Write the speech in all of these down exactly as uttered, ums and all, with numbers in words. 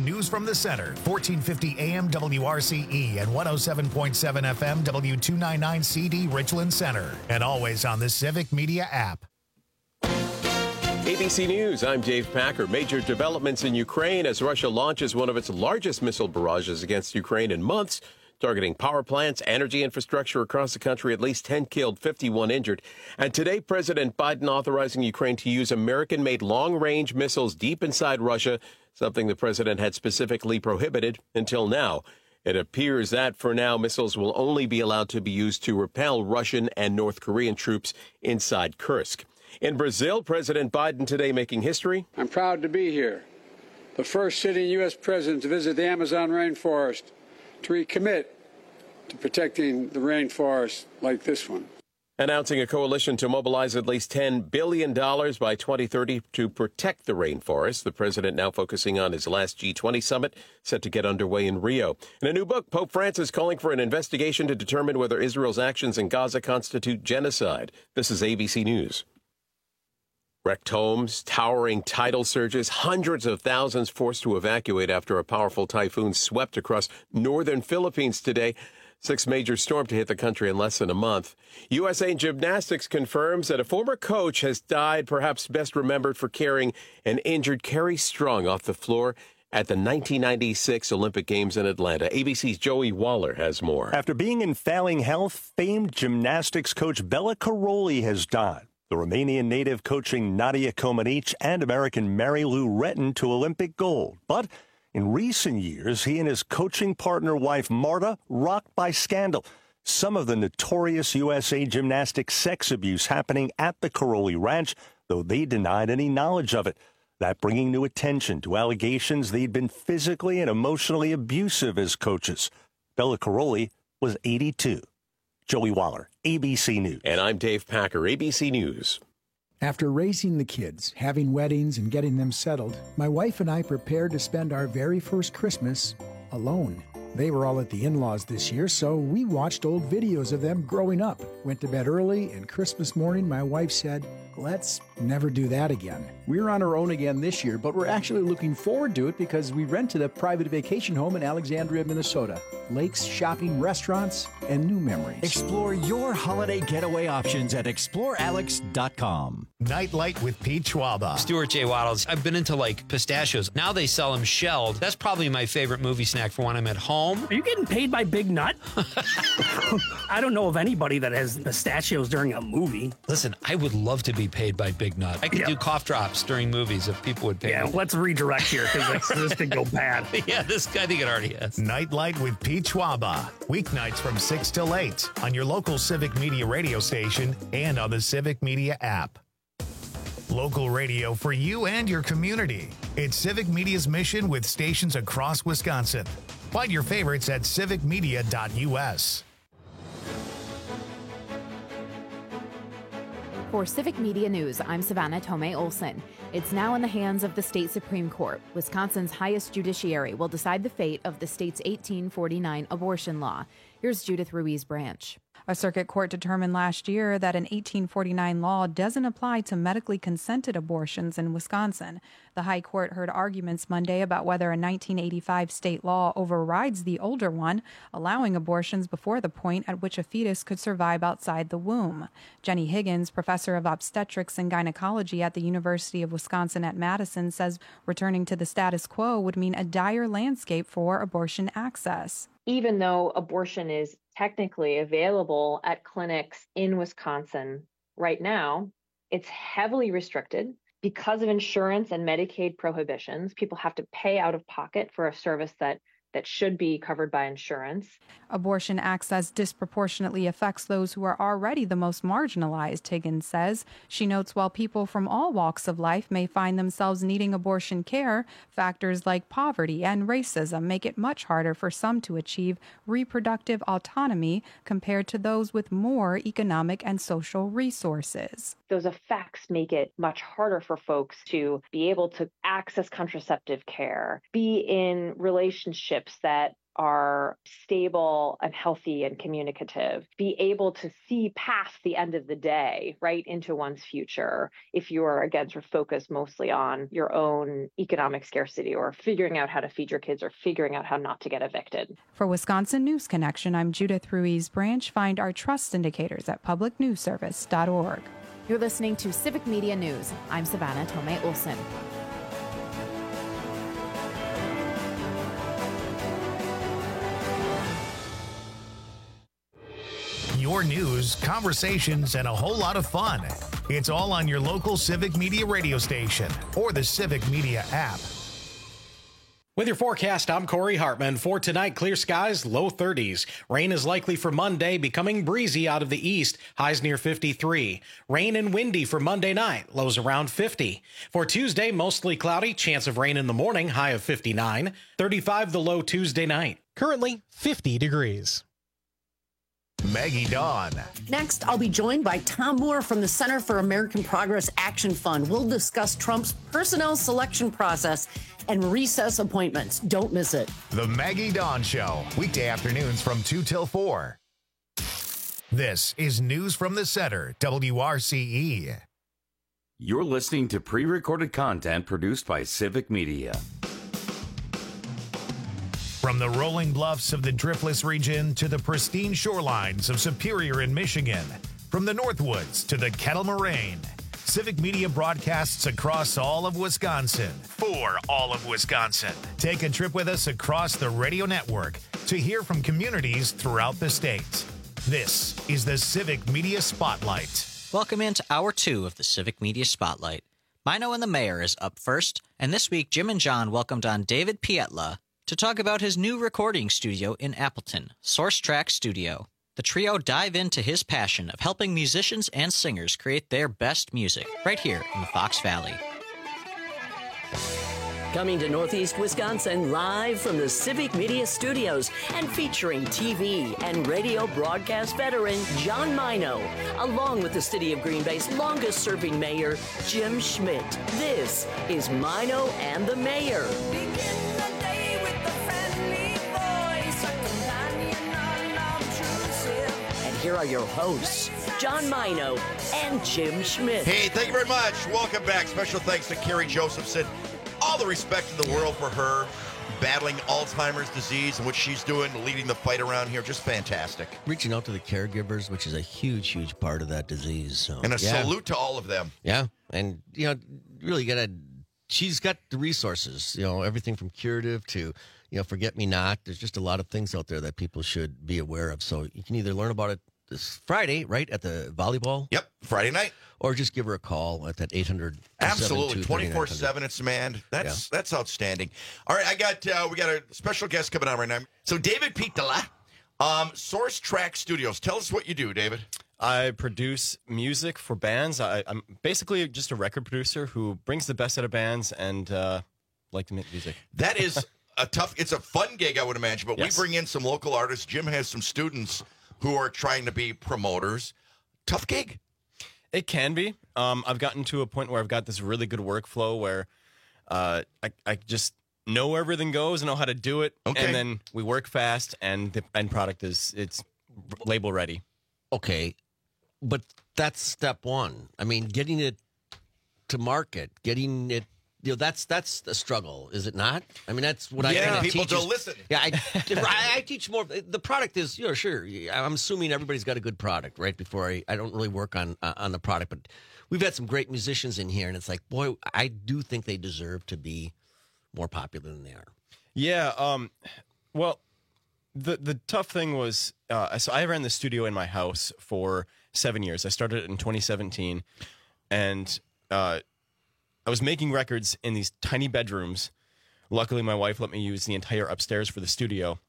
News from the Center, fourteen fifty A M W R C E and one oh seven point seven F M W two ninety-nine C D Richland Center. And always on the Civic Media app. A B C News, I'm Dave Packer. Major developments in Ukraine as Russia launches one of its largest missile barrages against Ukraine in months, targeting power plants, energy infrastructure across the country. At least ten killed, fifty-one injured. And today, President Biden authorizing Ukraine to use American-made long-range missiles deep inside Russia, something the president had specifically prohibited until now. It appears that, for now, missiles will only be allowed to be used to repel Russian and North Korean troops inside Kursk. In Brazil, President Biden today making history. I'm proud to be here, the first sitting U S president to visit the Amazon rainforest, to recommit to protecting the rainforest like this one. Announcing a coalition to mobilize at least ten billion dollars by twenty thirty to protect the rainforest. The president now focusing on his last G twenty summit set to get underway in Rio. In a new book, Pope Francis calling for an investigation to determine whether Israel's actions in Gaza constitute genocide. This is A B C News. Wrecked homes, towering tidal surges, hundreds of thousands forced to evacuate after a powerful typhoon swept across northern Philippines today. Six major storm to hit the country in less than a month. U S A Gymnastics confirms that a former coach has died, perhaps best remembered for carrying an injured Carrie Strong off the floor at the nineteen ninety-six Olympic Games in Atlanta. A B C's Joey Waller has more. After being in failing health, famed gymnastics coach Bela Karolyi has died. The Romanian native coaching Nadia Comaneci and American Mary Lou Retton to Olympic gold. But in recent years, he and his coaching partner wife Marta rocked by scandal. Some of the notorious U S A Gymnastics sex abuse happening at the Karolyi Ranch, though they denied any knowledge of it. That bringing new attention to allegations they'd been physically and emotionally abusive as coaches. Bela Karolyi was eighty-two. Joey Waller, A B C News. And I'm Dave Packer, A B C News. After raising the kids, having weddings, and getting them settled, my wife and I prepared to spend our very first Christmas alone. They were all at the in-laws this year, so we watched old videos of them growing up. Went to bed early, and Christmas morning, my wife said, "Let's never do that again." We're on our own again this year, but we're actually looking forward to it because we rented a private vacation home in Alexandria, Minnesota. Lakes, shopping, restaurants, and new memories. Explore your holiday getaway options at explore alex dot com. Nightlight with Pete Schwaba. Stuart J. Waddles. I've been into like pistachios. Now they sell them shelled. That's probably my favorite movie snack for when I'm at home. Are you getting paid by Big Nut? I don't know of anybody that has pistachios during a movie. Listen, I would love to be paid by Big Nut. I could yeah. do cough drops during movies if people would pay yeah, me. Let's redirect here because this could go bad. Yeah, this guy, I think it already has. Nightlight with Pete Schwaba. Weeknights from six till eight on your local Civic Media radio station and on the Civic Media app. Local radio for you and your community. It's Civic Media's mission with stations across Wisconsin. Find your favorites at civic media dot U S. For Civic Media News, I'm Savannah Tomei Olson. It's now in the hands of the state Supreme Court. Wisconsin's highest judiciary will decide the fate of the state's eighteen forty-nine abortion law. Here's Judith Ruiz Branch. A circuit court determined last year that an eighteen forty-nine law doesn't apply to medically consented abortions in Wisconsin. The High Court heard arguments Monday about whether a nineteen eighty-five state law overrides the older one, allowing abortions before the point at which a fetus could survive outside the womb. Jenny Higgins, professor of obstetrics and gynecology at the University of Wisconsin at Madison, says returning to the status quo would mean a dire landscape for abortion access. Even though abortion is technically available at clinics in Wisconsin right now, it's heavily restricted because of insurance and Medicaid prohibitions. People have to pay out of pocket for a service that that should be covered by insurance. Abortion access disproportionately affects those who are already the most marginalized, Higgins says. She notes while people from all walks of life may find themselves needing abortion care, factors like poverty and racism make it much harder for some to achieve reproductive autonomy compared to those with more economic and social resources. Those effects make it much harder for folks to be able to access contraceptive care, be in relationships relationships that are stable and healthy and communicative, be able to see past the end of the day, right, into one's future, if you are, again, sort of focused mostly on your own economic scarcity or figuring out how to feed your kids or figuring out how not to get evicted. For Wisconsin News Connection, I'm Judith Ruiz Branch. Find our trust indicators at public news service dot org. You're listening to Civic Media News. I'm Savannah Tomei Olson. Your news, conversations, and a whole lot of fun. It's all on your local Civic Media radio station or the Civic Media app. With your forecast, I'm Corey Hartman. For tonight, clear skies, low thirties. Rain is likely for Monday, becoming breezy out of the east, highs near fifty-three. Rain and windy for Monday night, lows around fifty. For Tuesday, mostly cloudy, chance of rain in the morning, high of fifty-nine. thirty-five the low Tuesday night. Currently, fifty degrees. Maggie Dawn. Next, I'll be joined by Tom Moore from the Center for American Progress Action Fund. We'll discuss Trump's personnel selection process and recess appointments. Don't miss it. The Maggie Dawn Show, weekday afternoons from two till four. This is News from the Center, W R C E. You're listening to pre-recorded content produced by Civic Media. From the rolling bluffs of the Driftless region to the pristine shorelines of Superior in Michigan, from the Northwoods to the Kettle Moraine, Civic Media broadcasts across all of Wisconsin for all of Wisconsin. Take a trip with us across the radio network to hear from communities throughout the state. This is the Civic Media Spotlight. Welcome into hour two of the Civic Media Spotlight. Mino and the Mayor is up first, and this week Jim and John welcomed on David Pietla to talk about his new recording studio in Appleton, Source Track Studio. The trio dive into his passion of helping musicians and singers create their best music right here in the Fox Valley. Coming to Northeast Wisconsin live from the Civic Media Studios and featuring T V and radio broadcast veteran John Mino, along with the City of Green Bay's longest-serving mayor, Jim Schmidt. This is Mino and the Mayor. Here are your hosts, John Mino and Jim Schmidt. Hey, thank you very much. Welcome back. Special thanks to Carrie Josephson. All the respect in the world for her battling Alzheimer's disease and what she's doing, leading the fight around here. Just fantastic. Reaching out to the caregivers, which is a huge, huge part of that disease. So. And a yeah. salute to all of them. Yeah. And, you know, really got to, she's got the resources, you know, everything from curative to, you know, forget me not. There's just a lot of things out there that people should be aware of. So you can either learn about it this Friday, right, at the volleyball. Yep, Friday night. Or just give her a call at that eight hundred. Absolutely, twenty-four seven it's manned. That's yeah. that's outstanding. All right, I got uh, we got a special guest coming on right now. So David Pietla, um, Source Track Studios. Tell us what you do, David. I produce music for bands. I, I'm basically just a record producer who brings the best out of bands and uh, like to make music. That is a tough. It's a fun gig, I would imagine. But yes. we bring in some local artists. Jim has some students who are trying to be promoters. Tough gig. It can be. Um, I've gotten to a point where I've got this really good workflow where uh, I, I just know where everything goes and know how to do it. Okay. And then we work fast, and the end product is it's label ready. Okay, but that's step one. I mean, getting it to market, getting it. You know, that's that's the struggle, is it not? I mean, that's what yeah, I kind of people teach. don't is, listen. Yeah, I, I, I teach more. The product is, you know, sure. I'm assuming everybody's got a good product, right? Before I, I don't really work on uh, on the product, but we've had some great musicians in here, and it's like, boy, I do think they deserve to be more popular than they are. Yeah. Um. Well, the the tough thing was, uh, so I ran the studio in my house for seven years. I started it in twenty seventeen, and uh. I was making records in these tiny bedrooms. Luckily, my wife let me use the entire upstairs for the studio.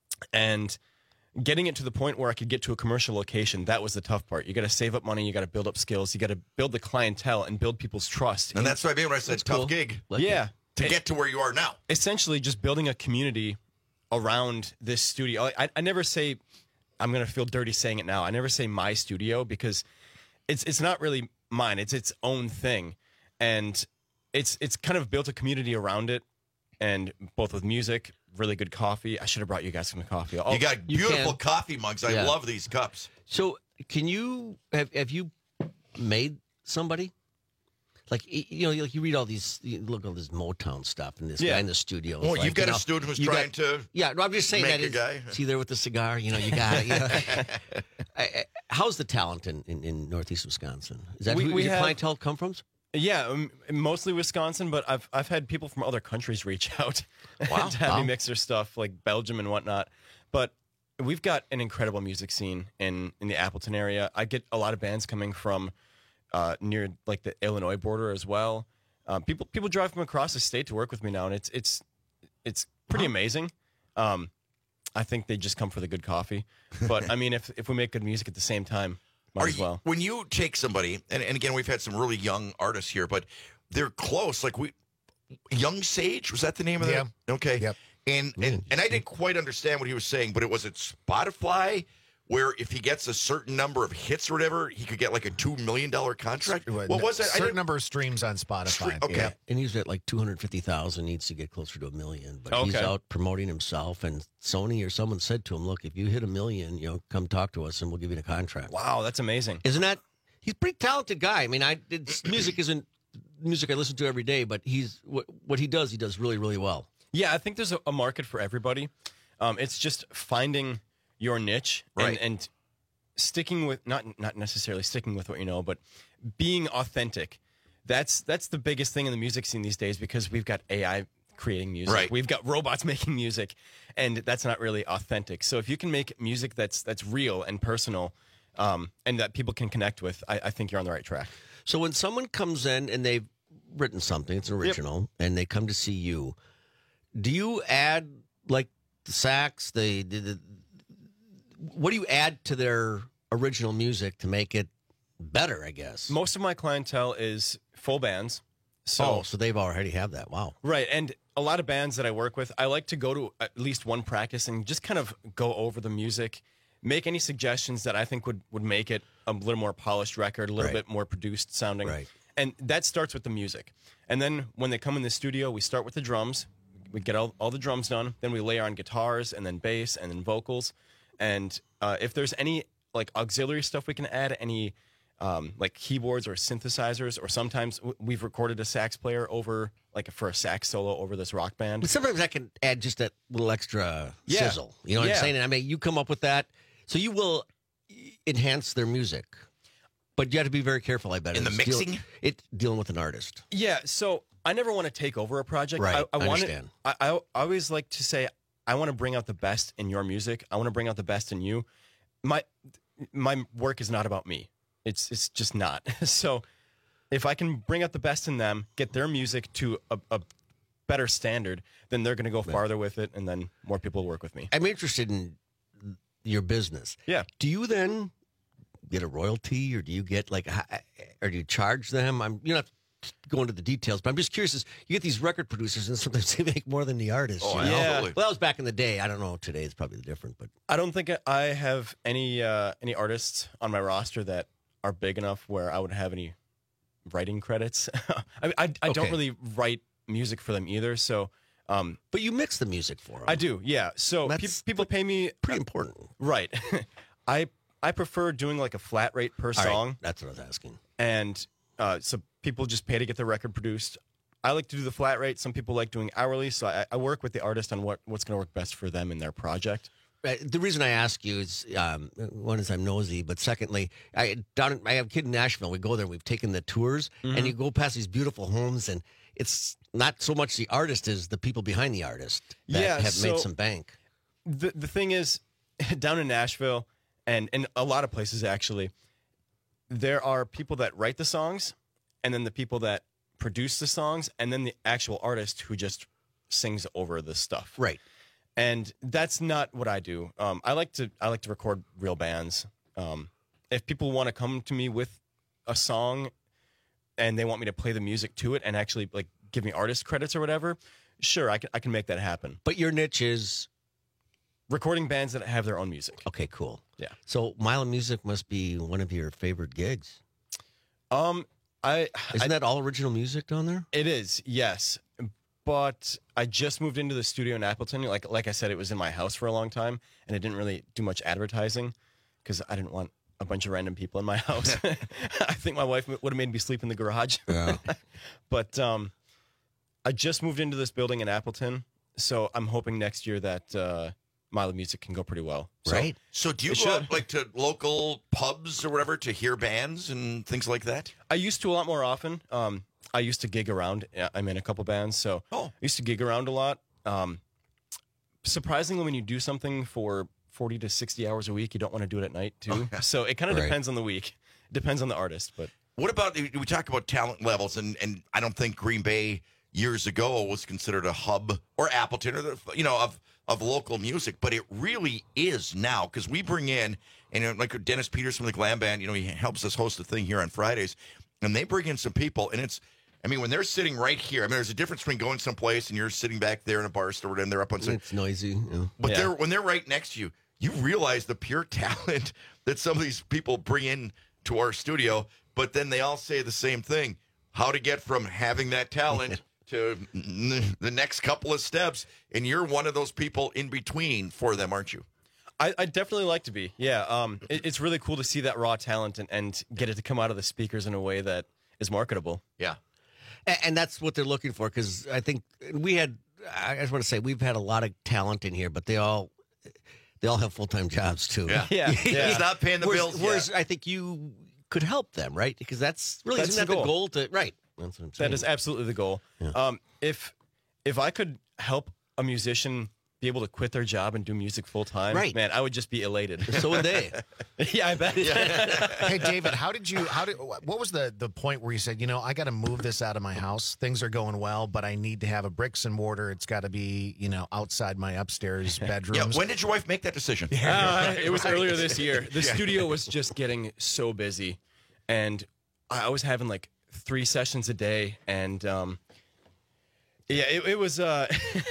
And getting it to the point where I could get to a commercial location, that was the tough part. You got to save up money. You got to build up skills. You got to build the clientele and build people's trust. And, and that's what I mean when I said tough cool. gig. Like yeah. To it, get to where you are now. Essentially, just building a community around this studio. I, I never say, I'm going to feel dirty saying it now. I never say my studio because it's it's not really mine. It's its own thing. And it's it's kind of built a community around it, and both with music, really good coffee. I should have brought you guys some coffee. I'll, You got you beautiful can. coffee mugs. I Yeah. love these cups. So, can you have have you made somebody? Like y- you know, like you read all these, you look at all this Motown stuff, and this Yeah. guy in the studio. is Well, like, you've got you a know, student who's you trying got- to Yeah, no, I'm just saying make that a is, guy. see there with the cigar. You know, you got it. You know. I- I- How's the talent in, in, in Northeast Wisconsin? Is that We- who we your have- clientele come from? Yeah, um, mostly Wisconsin, but I've I've had people from other countries reach out Wow. to have me Wow. mix their stuff, like Belgium and whatnot. But we've got an incredible music scene in in the Appleton area. I get a lot of bands coming from uh, near like the Illinois border as well. Uh, people people drive from across the state to work with me now, and it's it's it's pretty amazing. Um, I think they just come for the good coffee, but I mean, if if we make good music at the same time, might Are as you- well. when you take somebody, and, and again, we've had some really young artists here, but they're close. Like we, Young Sage, was that the name of Yeah. that? Okay. Yep. And, and and I didn't quite understand what he was saying, but it was at Spotify, where if he gets a certain number of hits or whatever, he could get like a two million dollar contract. What was that? I Certain didn't- number of streams on Spotify. Stre- okay. Yeah. And he's at like two hundred fifty thousand, needs to get closer to a million. But he's Okay. out promoting himself, and Sony or someone said to him, look, if you hit a million, you know, come talk to us and we'll give you the contract. Wow, that's amazing. Isn't that, he's a pretty talented guy. I mean, I it's, music isn't music I listen to every day, but he's, what, what he does, he does really, really well. Yeah, I think there's a, a market for everybody. Um, it's just finding your niche Right. and, and sticking with not not necessarily sticking with what you know, but being authentic. That's that's the biggest thing in the music scene these days, because we've got A I creating music, Right. we've got robots making music, and that's not really authentic. So if you can make music that's that's real and personal, um, and that people can connect with, I, I think you're on the right track. So when someone comes in and they've written something, it's an original, and they come to see you, do you add like the sax, the, the, the what do you add to their original music to make it better, I guess? Most of my clientele is full bands. So, oh, so they've already have that. Wow. Right. And a lot of bands that I work with, I like to go to at least one practice and just kind of go over the music, make any suggestions that I think would, would make it a little more polished record, a little Right. bit more produced sounding. Right. And that starts with the music. And then when they come in the studio, we start with the drums. We get all, all the drums done. Then we layer on guitars and then bass and then vocals. And uh, if there's any like auxiliary stuff we can add, any um, like keyboards or synthesizers, or sometimes w- we've recorded a sax player over like for a sax solo over this rock band. But sometimes I can add just that little extra Yeah. sizzle. You know what Yeah. I'm saying? And I mean, you come up with that, so you will enhance their music. But you have to be very careful, I bet. In the It's deal- mixing? it dealing with an artist. Yeah, so I never want to take over a project. Right, I, I, I want understand. I, I I always like to say I want to bring out the best in your music. I want to bring out the best in you. My my work is not about me. It's it's just not. So if I can bring out the best in them, get their music to a, a better standard, then they're going to go farther with it, and then more people will work with me. I'm interested in your business. Yeah. Do you then get a royalty, or do you get like, h- or do you charge them? I'm you don't have to go into the details, but I'm just curious. Is you get these record producers, and sometimes they make more than the artist. Oh, you know? absolutely. Well, that was back in the day. I don't know. Today it's probably different, but I don't think I have any uh, any artists on my roster that are big enough where I would have any writing credits. I, I, I Okay. don't really write music for them either. So, um, but you mix the music for them. I do, yeah. So pe- That's people pay me pretty important. right. I I prefer doing like a flat rate per All right, song, that's what I was asking. and uh, so people just pay to get the record produced. I like to do the flat rate. Some people like doing hourly, so I, I work with the artist on what, what's going to work best for them in their project. Right. The reason I ask you is, um, one is I'm nosy, but secondly, I down I have a kid in Nashville. We go there. We've taken the tours, Mhm. and you go past these beautiful homes, and it's not so much the artist as the people behind the artist that Yeah, have so- made some bank. The the thing is, down in Nashville and in a lot of places actually, there are people that write the songs, and then the people that produce the songs, and then the actual artist who just sings over the stuff. Right. And that's not what I do. Um, I like to I like to record real bands. Um, if people want to come to me with a song and they want me to play the music to it and actually like give me artist credits or whatever, sure, I can I can make that happen. But your niche is recording bands that have their own music. Okay, cool. Yeah. So Mile of Music must be one of your favorite gigs. Um, I Isn't I, that all original music down there? It is, yes. but I just moved into the studio in Appleton. Like like I said, it was in my house for a long time, and I didn't really do much advertising because I didn't want a bunch of random people in my house. I think my wife would have made me sleep in the garage. Yeah. But um, I just moved into this building in Appleton, so I'm hoping next year that uh, Milo Music can go pretty well. So, Right. So do you it go should. out like to local pubs or whatever to hear bands and things like that? I used to a lot more often. Um, I used to gig around. I'm in a couple bands, so oh. I used to gig around a lot. Um, surprisingly, when you do something for forty to sixty hours a week, you don't want to do it at night, too. Oh, yeah. So it kind of Right. depends on the week. It depends on the artist. But What about, we talk about talent levels, and, and I don't think Green Bay years ago was considered a hub, or Appleton, or the, you know, of, of local music, but it really is now, because we bring in, and uh, like Dennis Peters from the Glam Band, you know, he helps us host the thing here on Fridays, and they bring in some people, and it's, I mean, when they're sitting right here, I mean, there's a difference between going someplace and you're sitting back there in a bar store and they're up on some, It's noisy. Yeah. but Yeah. they're when they're right next to you, you realize the pure talent that some of these people bring in to our studio, but then they all say the same thing: how to get from having that talent to n- the next couple of steps. And you're one of those people in between for them, aren't you? I, I definitely like to be. Yeah. Um, it, it's really cool to see that raw talent and, and get it to come out of the speakers in a way that is marketable. Yeah. And, and that's what they're looking for, because I think we had, I just want to say, we've had a lot of talent in here, but they all, they all have full-time jobs, too. Yeah. Yeah. Yeah. He's not paying the whereas, bills Whereas yet. I think you could help them, right? Because that's really, That's isn't that the the goal. goal to, right. That's what I'm saying. That is absolutely the goal. Um, if if I could help a musician be able to quit their job and do music full time, Right. man, I would just be elated. So would they. Yeah, I bet. Hey, David, how did you? How did? What was the the point where you said, you know, I got to move this out of my house? Things are going well, but I need to have a bricks and mortar. It's got to be, you know, outside my upstairs bedrooms. Yeah. When did your wife make that decision? Uh, it was earlier this year. The Yeah. studio was just getting so busy, and I was having like three sessions a day, and um, yeah, it, it was uh,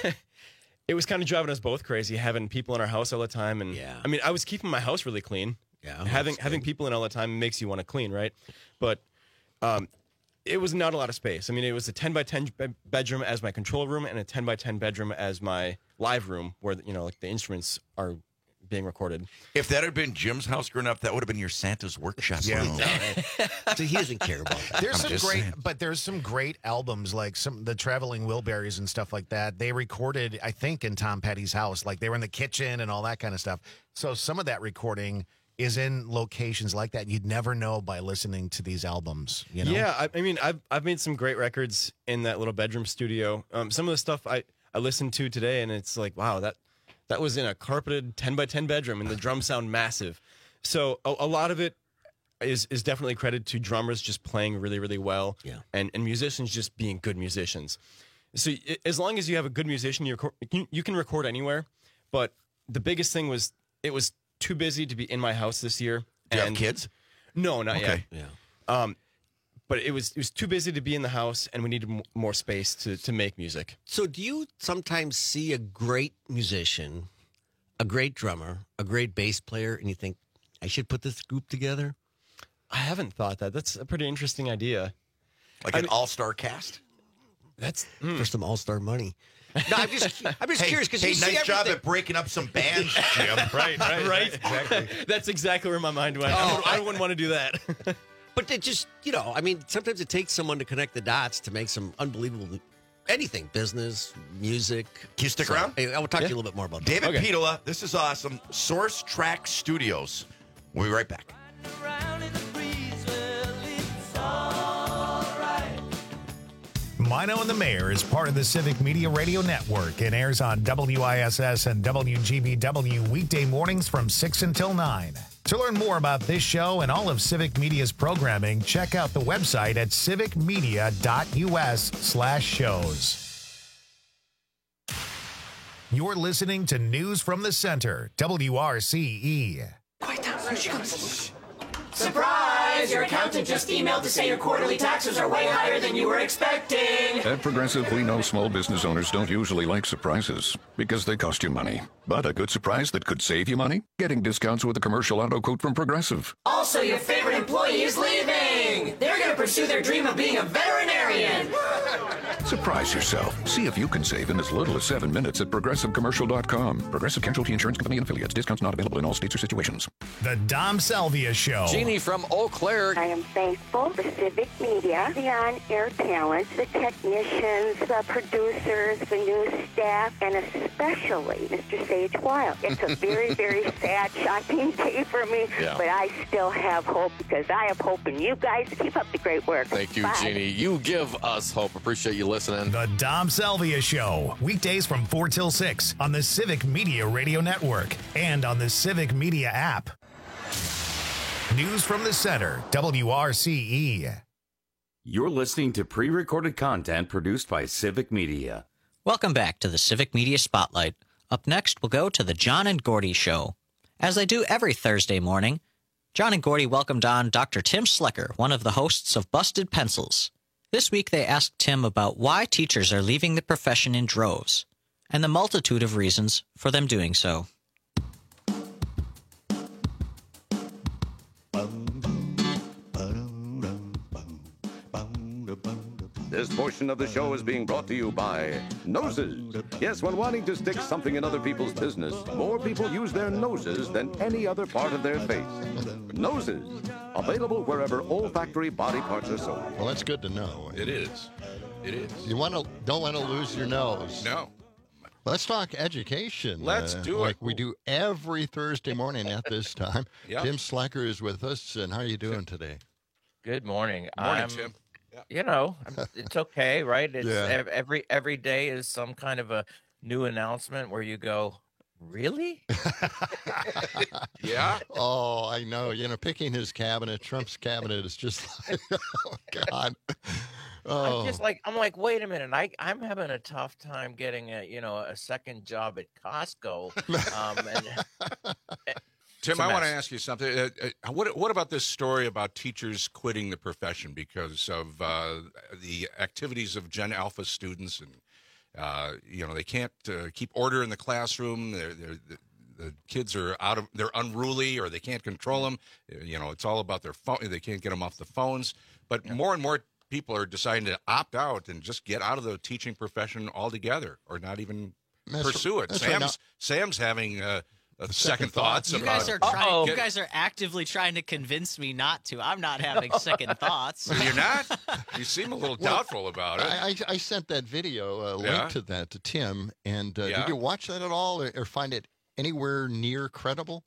it was kind of driving us both crazy, having people in our house all the time, and Yeah. I mean, I was keeping my house really clean. Yeah, having that's having good. people in all the time makes you want to clean, right? But um, it was not a lot of space. I mean, it was a ten by ten be- bedroom as my control room, and a ten by ten bedroom as my live room, where you know, like the instruments are being recorded. If that had been Jim's house growing up, that would have been your Santa's workshop. room. So he doesn't care about that. There's I'm some just great, saying. but there's some great albums like some the Traveling Wilburys and stuff like that. They recorded, I think, in Tom Petty's house. Like they were in the kitchen and all that kind of stuff. So some of that recording is in locations like that. You'd never know by listening to these albums. You know? Yeah, I, I mean, I've I've made some great records in that little bedroom studio. Um, some of the stuff I, I listened to today, and it's like, wow, that that was in a carpeted ten by ten bedroom, and the drums sound massive. So a, a lot of it is is definitely credit to drummers just playing really, really well, Yeah. and and musicians just being good musicians. So i- as long as you have a good musician, you record, you can- you can record anywhere. But the biggest thing was it was too busy to be in my house this year. Do you have and- kids? No, not Okay. yet. Yeah. Um, but it was it was too busy to be in the house, and we needed m- more space to to make music. So do you sometimes see a great musician, a great drummer, a great bass player, and you think, I should put this group together? I haven't thought that. That's a pretty interesting idea. Like I an mean- all-star cast? That's For some all-star money. No, I'm just, I'm just Hey, curious because hey, you nice see job everything. at breaking up some bands, Jim. right, right, right. Exactly. That's exactly where my mind went. I, Oh, would, I wouldn't want to do that. But it just, you know, I mean, sometimes it takes someone to connect the dots to make some unbelievable anything, business, music. Can you stick So, around? hey, I will talk to you a little bit more about that. David Okay. Petola, this is awesome. Source Track Studios. We'll be right back. Mino and the Mayor is part of the Civic Media Radio Network and airs on W I S S and W G B W weekday mornings from six until nine. To learn more about this show and all of Civic Media's programming, check out the website at civicmedia.us slash shows. You're listening to News from the Center, W R C E. Surprise! Your accountant just emailed to say your quarterly taxes are way higher than you were expecting. At Progressive, we know small business owners don't usually like surprises because they cost you money. But a good surprise that could save you money? Getting discounts with a commercial auto quote from Progressive. Also, your favorite employee is leaving. They're going to pursue their dream of being a veterinarian. Surprise yourself. See if you can save in as little as seven minutes at Progressive Commercial dot com. Progressive Casualty Insurance Company and Affiliates. Discounts not available in all states or situations. The Dom Salvia Show. Jeannie from Eau Claire. I am thankful for Civic Media, the on-air talent, the technicians, the producers, the news staff, and especially Mister Sage Wild. It's a very, very sad, shocking day for me, Yeah. but I still have hope because I have hope in you guys. Keep up the great work. Thank you, Bye. Jeannie. You give us hope. Appreciate you listening. The Dom Salvia Show. Weekdays from four till six on the Civic Media Radio Network and on the Civic Media app. News from the Center, W R C E. You're listening to pre-recorded content produced by Civic Media. Welcome back to the Civic Media Spotlight. Up next, we'll go to the John and Gordy Show. As they do every Thursday morning, John and Gordy welcomed on Doctor Tim Slecker, one of the hosts of Busted Pencils. This week, they asked Tim about why teachers are leaving the profession in droves and the multitude of reasons for them doing so. This portion of the show is being brought to you by noses. Yes, when wanting to stick something in other people's business, more people use their noses than any other part of their face. Noses, available wherever olfactory body parts are sold. Well, that's good to know. It is. It is. You want to don't want to lose your nose. No. Let's talk education. Let's uh, do it. Like we do every Thursday morning at this time. Yep. Tim Slacker is with us, and how are you doing today? Good morning. Morning, I'm, Tim. You know, I'm, it's okay, right? It's Yeah. ev- every every day is some kind of a new announcement where you go, really? Yeah. Oh, I know. You know, picking his cabinet, Trump's cabinet is just like, oh God. Oh. I'm just like, I'm like, wait a minute. I I'm having a tough time getting a you know a second job at Costco. Um, and, Tim, It's a I want to mess. ask you something. Uh, uh, what what about this story about teachers quitting the profession because of uh, the activities of Gen Alpha students, and uh, you know they can't uh, keep order in the classroom. They're, they're, the, the kids are out of they're unruly, or they can't control them. You know, it's all about their phone. They can't get them off the phones. But more and more people are deciding to opt out and just get out of the teaching profession altogether, or not even That's- pursue it. that's right. Sam's Now- Sam's having uh, uh, second, Second thoughts. thoughts. You about guys are trying. Get- You guys are actively trying to convince me not to. I'm not having second thoughts. You're not? You seem a little Well, doubtful about it. I, I, I sent that video, uh, link Yeah. to that to Tim, and uh, Yeah. did you watch that at all, or, or find it anywhere near credible?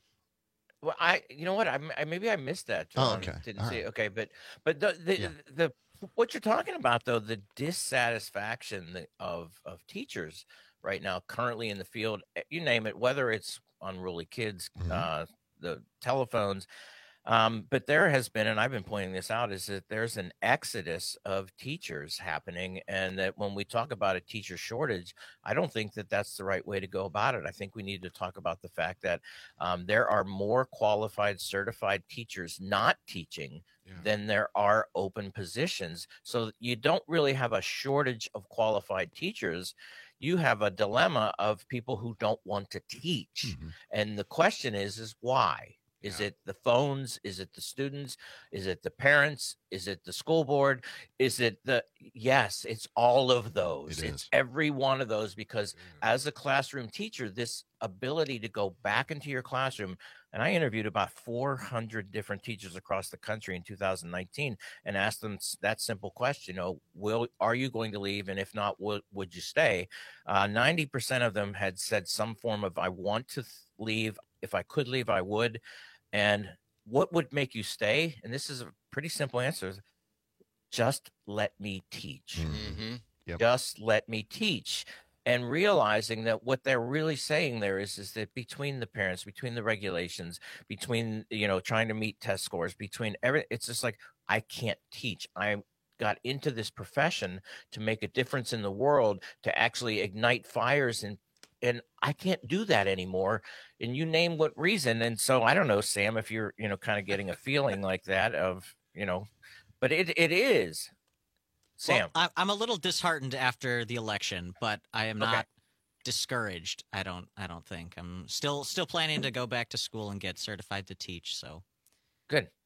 Well, I, you know what? I, I maybe I missed that. Oh, John. okay. Didn't All see right. it. Okay, but but the the, Yeah. the what you're talking about though, the dissatisfaction that- of of teachers right now, currently in the field, eh, you name it, whether it's unruly kids, Mhm. uh, the telephones. Um, but there has been, and I've been pointing this out, is that there's an exodus of teachers happening. And that when we talk about a teacher shortage, I don't think that that's the right way to go about it. I think we need to talk about the fact that um, there are more qualified, certified teachers not teaching than there are open positions. So you don't really have a shortage of qualified teachers. You have a dilemma of people who don't want to teach. And the question is, is why? Is it the phones? Is it the students? Is it the parents? Is it the school board? Is it the, yes, it's all of those. It it's is. every one of those, because as a classroom teacher, this ability to go back into your classroom, and I interviewed about four hundred different teachers across the country in two thousand nineteen and asked them s- that simple question, you know, will, are you going to leave? And if not, would, would you stay? Uh, ninety percent of them had said some form of, I want to th- leave. If I could leave, I would. And what would make you stay? And this is a pretty simple answer. Just let me teach. Mm-hmm. Yep. Just let me teach. And realizing that what they're really saying there is, is that between the parents, between the regulations, between, you know, trying to meet test scores, between every, it's just like, I can't teach. I got into this profession to make a difference in the world, to actually ignite fires, and and I can't do that anymore. And you name what reason. And so I don't know, Sam, if you're, you know, kind of getting a feeling like that of, you know, but it it is. Sam. Well, I, I'm a little disheartened after the election, but I am Okay. not discouraged. I don't. I don't think I'm still still planning to go back to school and get certified to teach. So Good.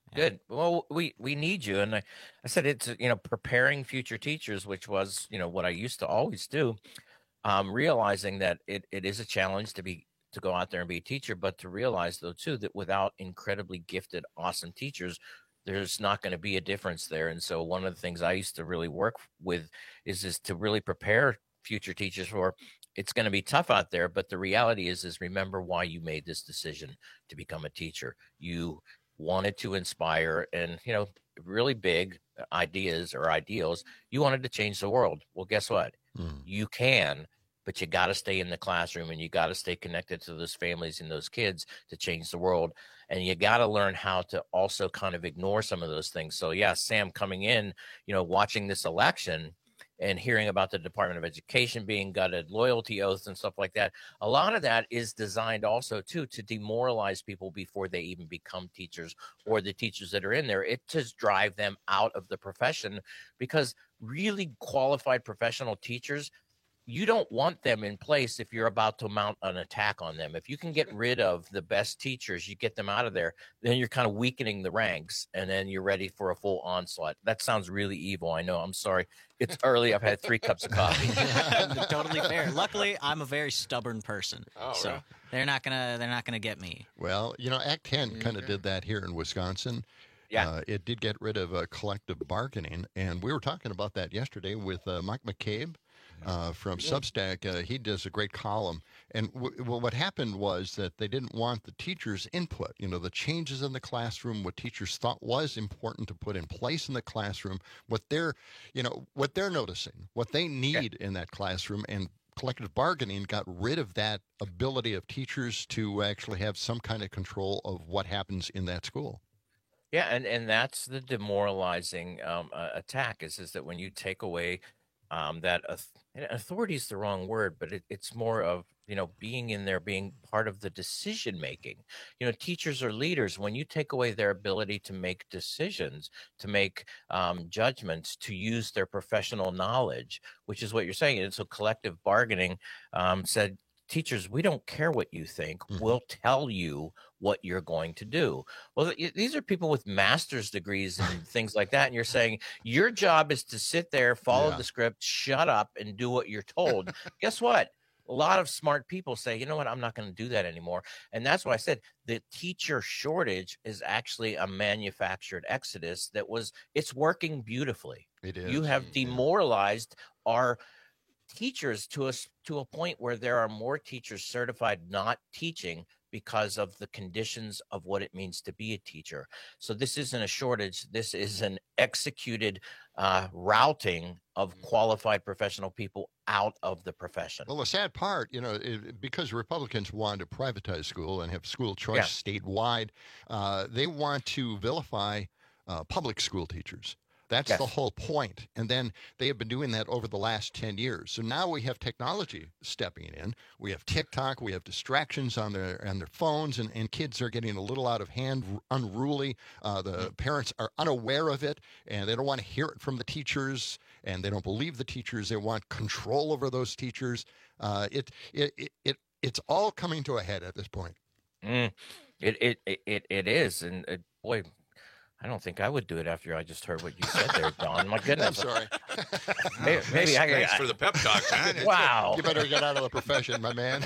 Good. Well, we we need you, and I, I said it's you know preparing future teachers, which was you know what I used to always do. Um, realizing that it, it is a challenge to be to go out there and be a teacher, but to realize though too that without incredibly gifted, awesome teachers, there's not going to be a difference there. And so one of the things I used to really work with is is to really prepare future teachers for it's going to be tough out there, but the reality is is remember why you made this decision to become a teacher. You wanted to inspire and you know really big ideas or ideals. You wanted to change the world. Well, guess what? Mm. You can, but you got to stay in the classroom and you got to stay connected to those families and those kids to change the world. And you got to learn how to also kind of ignore some of those things. So yeah, Sam, coming in, you know, watching this election and hearing about the Department of Education being gutted, loyalty oaths and stuff like that, a lot of that is designed also too to demoralize people before they even become teachers, or the teachers that are in there. It just drive them out of the profession, because really qualified professional teachers, you don't want them in place if you're about to mount an attack on them. If you can get rid of the best teachers, you get them out of there, then you're kind of weakening the ranks, and then you're ready for a full onslaught. That sounds really evil. I know. I'm sorry. It's early. I've had three cups of coffee. Totally fair. Luckily, I'm a very stubborn person, Oh, so really? they're not gonna they're not gonna get me. Well, you know, Act ten kind of did that here in Wisconsin. Yeah. Uh, it did get rid of uh, collective bargaining, and we were talking about that yesterday with uh, Mike McCabe. Uh, from Substack. Uh, he does a great column. And w- well, what happened was that they didn't want the teachers' input, you know, the changes in the classroom, what teachers thought was important to put in place in the classroom, what they're, you know, what they're noticing, what they need in that classroom. And collective bargaining got rid of that ability of teachers to actually have some kind of control of what happens in that school. Yeah, and, and that's the demoralizing um, uh, attack is, is that when you take away um, that auth- authority is the wrong word, but it, it's more of, you know, being in there, being part of the decision making. You know, teachers are leaders. When you take away their ability to make decisions, to make um, judgments, to use their professional knowledge, which is what you're saying. And so collective bargaining um, said, teachers, we don't care what you think. Mm-hmm. We'll tell you what you're going to do. Well, these are people with master's degrees and things like that. And you're saying your job is to sit there, follow yeah. the script, shut up, and do what you're told. Guess what? A lot of smart people say, you know what, I'm not going to do that anymore. And that's why I said the teacher shortage is actually a manufactured exodus that was, it's working beautifully. It is. You have demoralized our teachers to us to a point where there are more teachers certified not teaching because of the conditions of what it means to be a teacher. So this isn't a shortage. This is an executed uh, routing of qualified professional people out of the profession. Well, the sad part, you know, it, because Republicans want to privatize school and have school choice Yeah. statewide, uh, they want to vilify uh, public school teachers. That's Yes. the whole point. And then they have been doing that over the last ten years. So now we have technology stepping in. We have TikTok. We have distractions on their on their phones, and, and kids are getting a little out of hand, unruly. Uh, the parents are unaware of it, and they don't want to hear it from the teachers, and they don't believe the teachers. They want control over those teachers. Uh, it, it, it, it, it's all coming to a head at this point. Mm, it, it, it, it is. And uh, boy, I don't think I would do it after I just heard what you said there, Don. My goodness. I'm sorry. Maybe, maybe I, Thanks I, for the pep talk, man. Wow. You better get out of the profession, my man.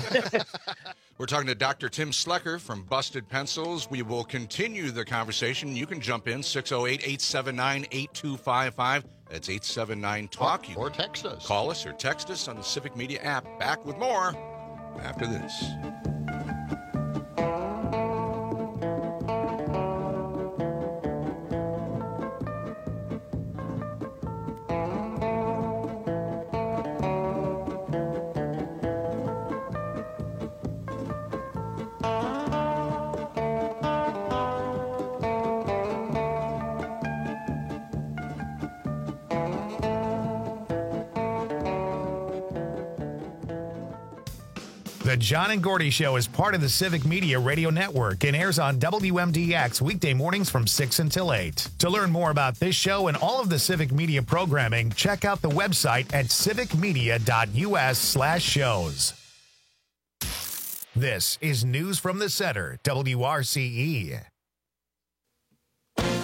We're talking to Doctor Tim Slecker from Busted Pencils. We will continue the conversation. You can jump in, six oh eight, eight seven nine, eight two five five. That's eight seven nine, talk. Or, or text us. Call us or text us on the Civic Media app. Back with more after this. The John and Gordy Show is part of the Civic Media Radio Network and airs on W M D X weekday mornings from six until eight. To learn more about this show and all of the Civic Media programming, check out the website at civicmedia.us slash shows. This is News from the Center, W R C E.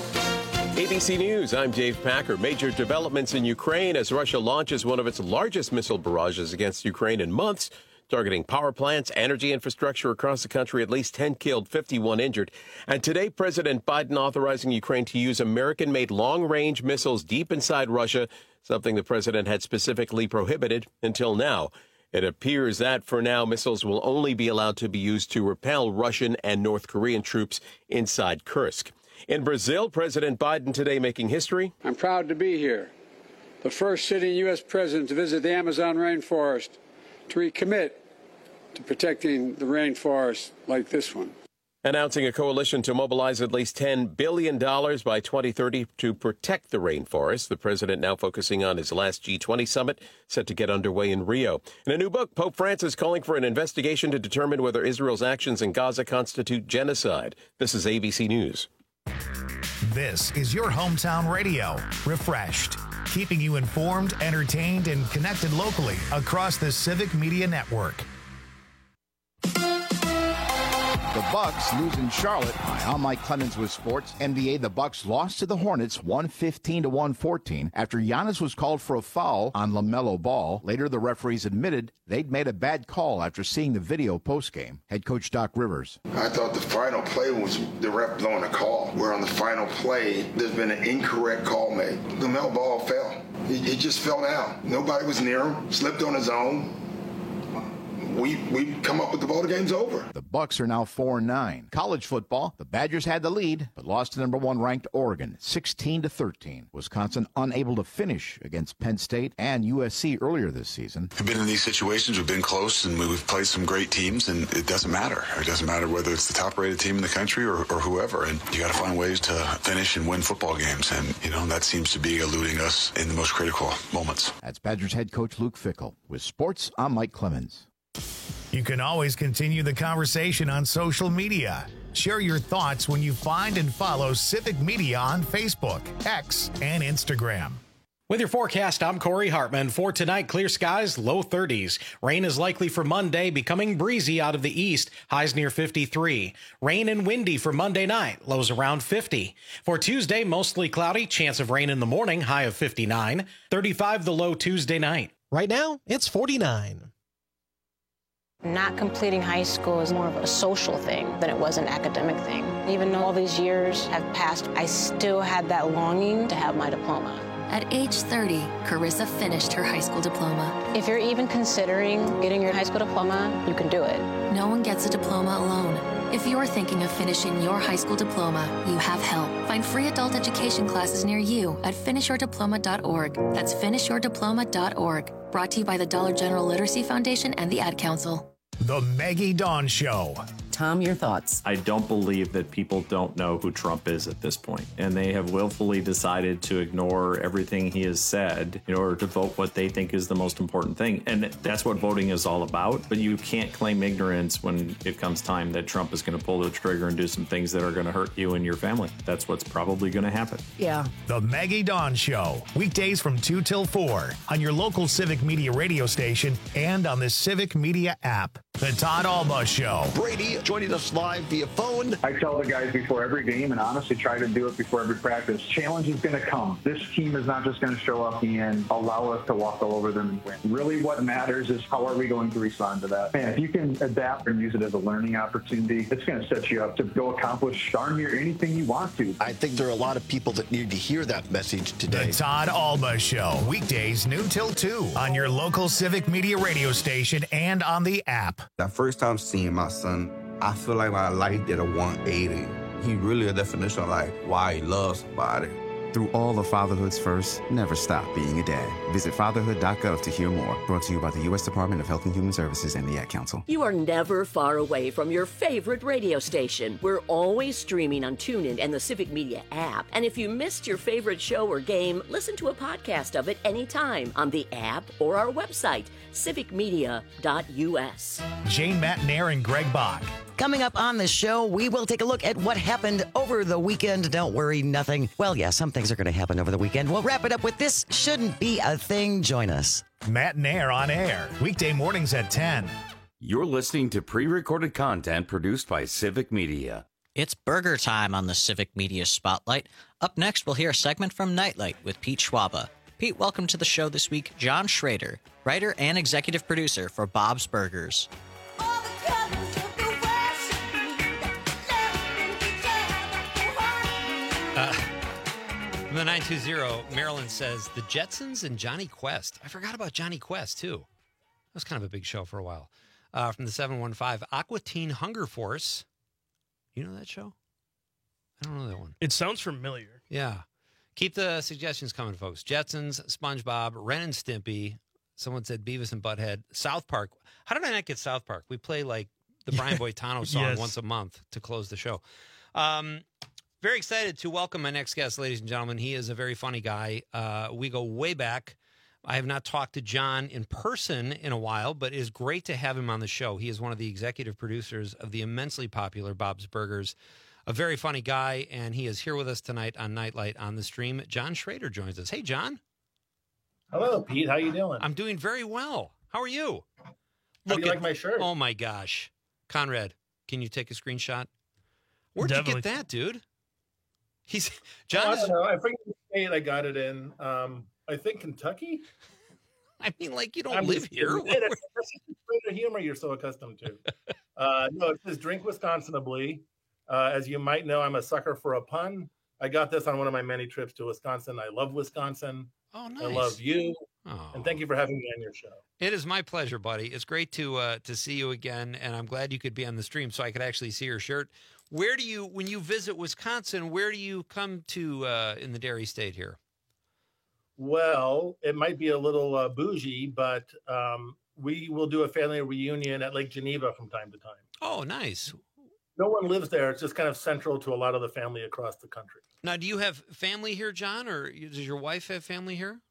A B C News, I'm Dave Packer. Major developments in Ukraine as Russia launches one of its largest missile barrages against Ukraine in months, targeting power plants, energy infrastructure across the country. At least ten killed, fifty-one injured. And today, President Biden authorizing Ukraine to use American-made long-range missiles deep inside Russia, something the president had specifically prohibited until now. It appears that, for now, missiles will only be allowed to be used to repel Russian and North Korean troops inside Kursk. In Brazil, President Biden today making history. I'm proud to be here, the first sitting U S president to visit the Amazon rainforest, to recommit to protecting the rainforest like this one. Announcing a coalition to mobilize at least ten billion dollars by twenty thirty to protect the rainforest. The president now focusing on his last G twenty summit set to get underway in Rio. In a new book, Pope Francis calling for an investigation to determine whether Israel's actions in Gaza constitute genocide. This is A B C News. This is your hometown radio, Refreshed, keeping you informed, entertained, and connected locally across the Civic Media Network. The Bucks lose in Charlotte. Hi, I'm Mike Clemens with sports. N B A, the Bucks lost to the Hornets one fifteen to one fourteen after Giannis was called for a foul on LaMelo Ball. Later, the referees admitted they'd made a bad call after seeing the video postgame. Head coach Doc Rivers. I thought the final play was the ref blowing a call, where on the final play, there's been an incorrect call made. LaMelo Ball fell. He, he just fell down. Nobody was near him, slipped on his own. We we come up with the ball, the game's over. The Bucks are now four and nine. College football, the Badgers had the lead, but lost to number one ranked Oregon, sixteen to thirteen. Wisconsin unable to finish against Penn State and U S C earlier this season. We've been in these situations, we've been close, and we've played some great teams, and it doesn't matter. It doesn't matter whether it's the top-rated team in the country or, or whoever, and you got to find ways to finish and win football games, and, you know, that seems to be eluding us in the most critical moments. That's Badgers head coach Luke Fickell. With sports, I'm Mike Clemens. You can always continue the conversation on social media. Share your thoughts when you find and follow Civic Media on Facebook, X, and Instagram. With your forecast, I'm Corey Hartman. For tonight, clear skies, low thirties. Rain is likely for Monday, becoming breezy out of the east, highs near fifty-three. Rain and windy for Monday night, lows around fifty. For Tuesday, mostly cloudy, chance of rain in the morning, high of fifty-nine. thirty-five the low Tuesday night. Right now, it's forty-nine. Not completing high school is more of a social thing than it was an academic thing. Even though all these years have passed, I still had that longing to have my diploma. At age thirty, Carissa finished her high school diploma. If you're even considering getting your high school diploma, you can do it. No one gets a diploma alone. If you're thinking of finishing your high school diploma, you have help. Find free adult education classes near you at finish your diploma dot org. That's finish your diploma dot org. Brought to you by the Dollar General Literacy Foundation and the Ad Council. The Maggie Dawn Show. Tom, your thoughts? I don't believe that people don't know who Trump is at this point, and they have willfully decided to ignore everything he has said in order to vote what they think is the most important thing. And that's what voting is all about. But you can't claim ignorance when it comes time that Trump is going to pull the trigger and do some things that are going to hurt you and your family. That's what's probably going to happen. Yeah. The Maggie Dawn Show, weekdays from two till four on your local Civic Media radio station and on the Civic Media app. The Todd Alba Show. Brady joining us live via phone. I tell the guys before every game, and honestly try to do it before every practice, challenge is going to come. This team is not just going to show up and allow us to walk all over them and win. Really what matters is how are we going to respond to that. And if you can adapt and use it as a learning opportunity, it's going to set you up to go accomplish darn near anything you want to. I think there are a lot of people that need to hear that message today. The Todd Alba Show, weekdays noon till two on your local Civic Media radio station and on the app. That first time seeing my son, I feel like my life did a one eighty. He really a definition of like why he loves somebody. Through all of fatherhood's first, never stop being a dad. Visit fatherhood dot gov to hear more. Brought to you by the U S Department of Health and Human Services and the Ad Council. You are never far away from your favorite radio station. We're always streaming on TuneIn and the Civic Media app. And if you missed your favorite show or game, listen to a podcast of it anytime on the app or our website, civic media dot u s. Jane Matnair and Greg Bach. Coming up on the show, we will take a look at what happened over the weekend. Don't worry, nothing. Well, yeah, some things are going to happen over the weekend. We'll wrap it up with This Shouldn't Be a Thing. Join us. Matnair on air, weekday mornings at ten. You're listening to pre-recorded content produced by Civic Media. It's burger time on the Civic Media Spotlight. Up next, we'll hear a segment from Nightlight with Pete Schwaba. Pete, welcome to the show this week. John Schrader, writer and executive producer for Bob's Burgers. Uh, from the nine two zero, Marilyn says, the Jetsons and Johnny Quest. I forgot about Johnny Quest, too. That was kind of a big show for a while. Uh, from the seven one five, Aqua Teen Hunger Force. You know that show? I don't know that one. It sounds familiar. Yeah. Keep the suggestions coming, folks. Jetsons, SpongeBob, Ren and Stimpy. Someone said Beavis and Butthead. South Park. How did I not get South Park? We play like the Brian Boitano song Yes. once a month to close the show. Um, very excited to welcome my next guest, ladies and gentlemen. He is a very funny guy. Uh, we go way back. I have not talked to John in person in a while, but it is great to have him on the show. He is one of the executive producers of the immensely popular Bob's Burgers. A very funny guy, and he is here with us tonight on Nightlight on the stream. John Schrader joins us. Hey, John. Hello, Pete. How you doing? I'm doing very well. How are you? How Look do you at, like my shirt? Oh, my gosh. Conrad, can you take a screenshot? Where'd Definitely. you get that, dude? He's John. John I is, don't know. I forget the state I got it in. Um, I think Kentucky. I mean, like, you don't I'm live just here. kidding. Hey, that's, that's the humor you're so accustomed to. Uh, no, it says drink Wisconsinably. Uh, as you might know, I'm a sucker for a pun. I got this on one of my many trips to Wisconsin. I love Wisconsin. Oh, nice. I love you. Oh. And thank you for having me on your show. It is my pleasure, buddy. It's great to uh, to see you again, and I'm glad you could be on the stream so I could actually see your shirt. Where do you, when you visit Wisconsin, where do you come to uh, in the Dairy State here? Well, it might be a little uh, bougie, but um, we will do a family reunion at Lake Geneva from time to time. Oh, nice. No one lives there. It's just kind of central to a lot of the family across the country. Now, do you have family here, John, or does your wife have family here?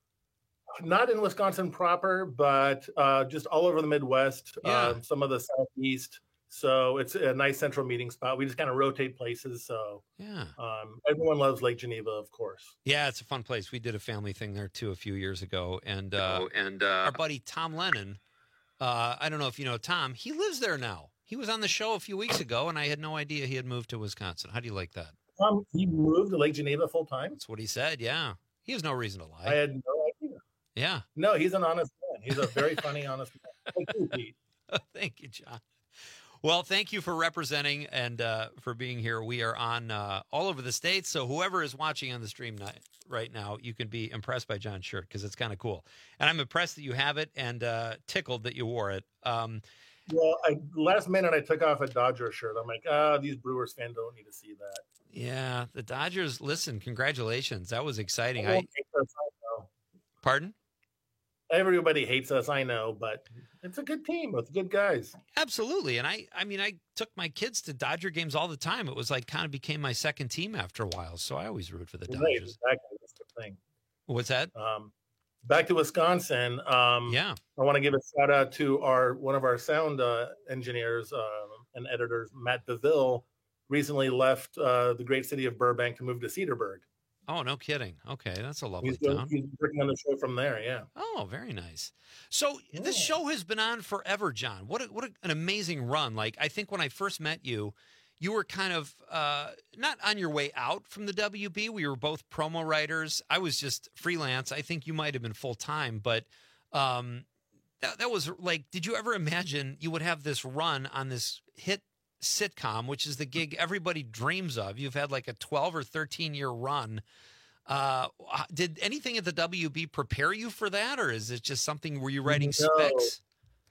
Not in Wisconsin proper, but uh, just all over the Midwest, Yeah. uh, some of the Southeast. So it's a nice central meeting spot. We just kind of rotate places. So Yeah. um, everyone loves Lake Geneva, of course. Yeah, it's a fun place. We did a family thing there, too, a few years ago. And, uh, and uh, our buddy Tom Lennon, uh, I don't know if you know Tom, he lives there now. He was on the show a few weeks ago, and I had no idea he had moved to Wisconsin. How do you like that? Um, he moved to Lake Geneva full time. That's what he said, yeah. He has no reason to lie. I had no idea. Yeah. No, he's an honest man. He's a very funny, honest man. Thank you, Pete. Thank you, John. Well, thank you for representing and uh, for being here. We are on uh, all over the states, so whoever is watching on the stream night, right now, you can be impressed by John's shirt because it's kind of cool. And I'm impressed that you have it and uh, tickled that you wore it. Um, Well, I, last minute I took off a Dodger shirt. I'm like, ah, these Brewers fans don't need to see that. yeah, the Dodgers, listen, congratulations. That was exciting. I, Everyone hates us, I know. pardon? Everybody hates us, I know, but it's a good team with good guys. Absolutely. And I, I mean, I took my kids to Dodger games all the time. It was like kind of became my second team after a while. So I always root for the Right, Dodgers. exactly. That's the thing. What's that? Um, back to Wisconsin. Um, yeah. I want to give a shout out to our one of our sound uh, engineers um, and editors, Matt DeVille, recently left uh, the great city of Burbank to move to Cedarburg. Oh, no kidding. Okay, that's a lovely He's, doing, town. he's working on the show from there. Yeah. Oh, very nice. So this show has been on forever, John. What a, what a, an amazing run! Like I think when I first met you, you were kind of uh, not on your way out from the W B. We were both promo writers. I was just freelance. I think you might have been full time, but um, that, that was like, did you ever imagine you would have this run on this hit sitcom, which is the gig everybody dreams of? You've had like a twelve or thirteen year run. Uh, did anything at the W B prepare you for that, or is it just something, were you writing No. specs?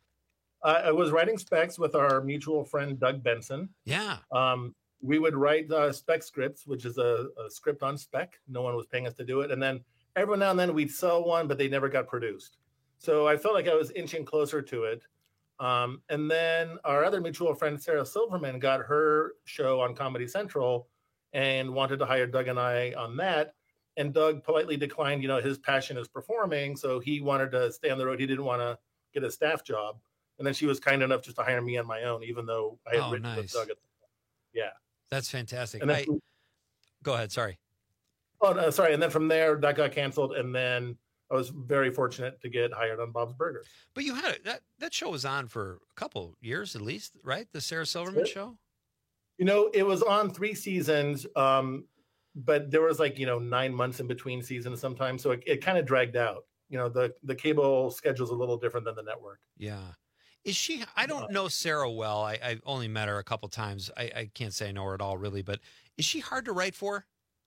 Uh, I was writing specs with our mutual friend, Doug Benson. Yeah. Um, we would write uh, spec scripts, which is a, a script on spec. No one was paying us to do it. And then every now and then we'd sell one, but they never got produced. So I felt like I was inching closer to it. Um, and then our other mutual friend, Sarah Silverman, got her show on Comedy Central and wanted to hire Doug and I on that. And Doug politely declined, you know, his passion is performing. So he wanted to stay on the road. He didn't want to get a staff job. And then she was kind enough just to hire me on my own, even though I had Oh, written nice. with Doug. At the time. Yeah. That's fantastic. And then I, from- go ahead. Sorry. Oh, no, sorry. And then from there, that got canceled. And then I was very fortunate to get hired on Bob's Burgers. But you had it. That, that show was on for a couple years at least, right? The Sarah Silverman That's it. show? You know, it was on three seasons, um, but there was like, you know, nine months in between seasons sometimes. So it, it kind of dragged out. You know, the, the cable schedule's a little different than the network. Yeah. Is she, I don't know Sarah well. I, I only met her a couple times. I, I can't say I know her at all, really, but is she hard to write for?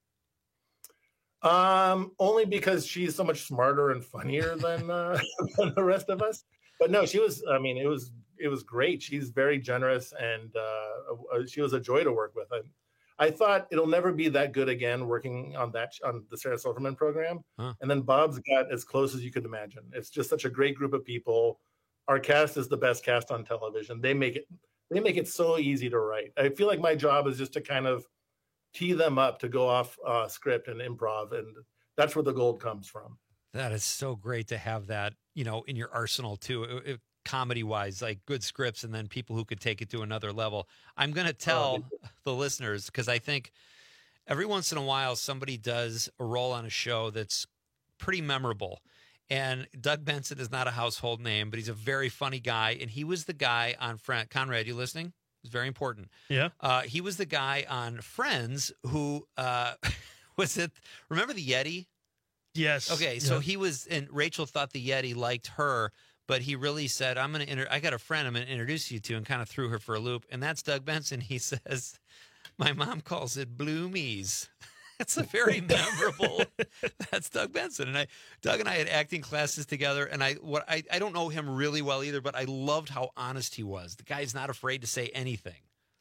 Um, only because she's so much smarter and funnier than, uh, than the rest of us. But no, she was, I mean, it was, it was great. She's very generous and uh, she was a joy to work with. I, I thought it'll never be that good again working on that, on the Sarah Silverman program. Huh. And then Bob's got as close as you could imagine. It's just such a great group of people. Our cast is the best cast on television. They make it, they make it so easy to write. I feel like my job is just to kind of tee them up to go off uh, script and improv, and that's where the gold comes from. That is so great to have that, you know, in your arsenal too, it, it, comedy-wise, like good scripts, and then people who could take it to another level. I'm going to tell oh, the listeners, because I think every once in a while somebody does a role on a show that's pretty memorable. And Doug Benson is not a household name, but he's a very funny guy, and he was the guy on Friends. Conrad, you listening? It's very important. Yeah. Uh, he was the guy on Friends who uh, was it. Remember the Yeti? Yes. Okay. So yeah. he was, and Rachel thought the Yeti liked her, but he really said, I'm going to, inter- I got a friend I'm going to introduce you to, and kind of threw her for a loop. And that's Doug Benson. He says, my mom calls it Bloomies. It's a very memorable. That's Doug Benson, and I, Doug and I had acting classes together, and I, what I, I don't know him really well either, but I loved how honest he was. The guy's not afraid to say anything.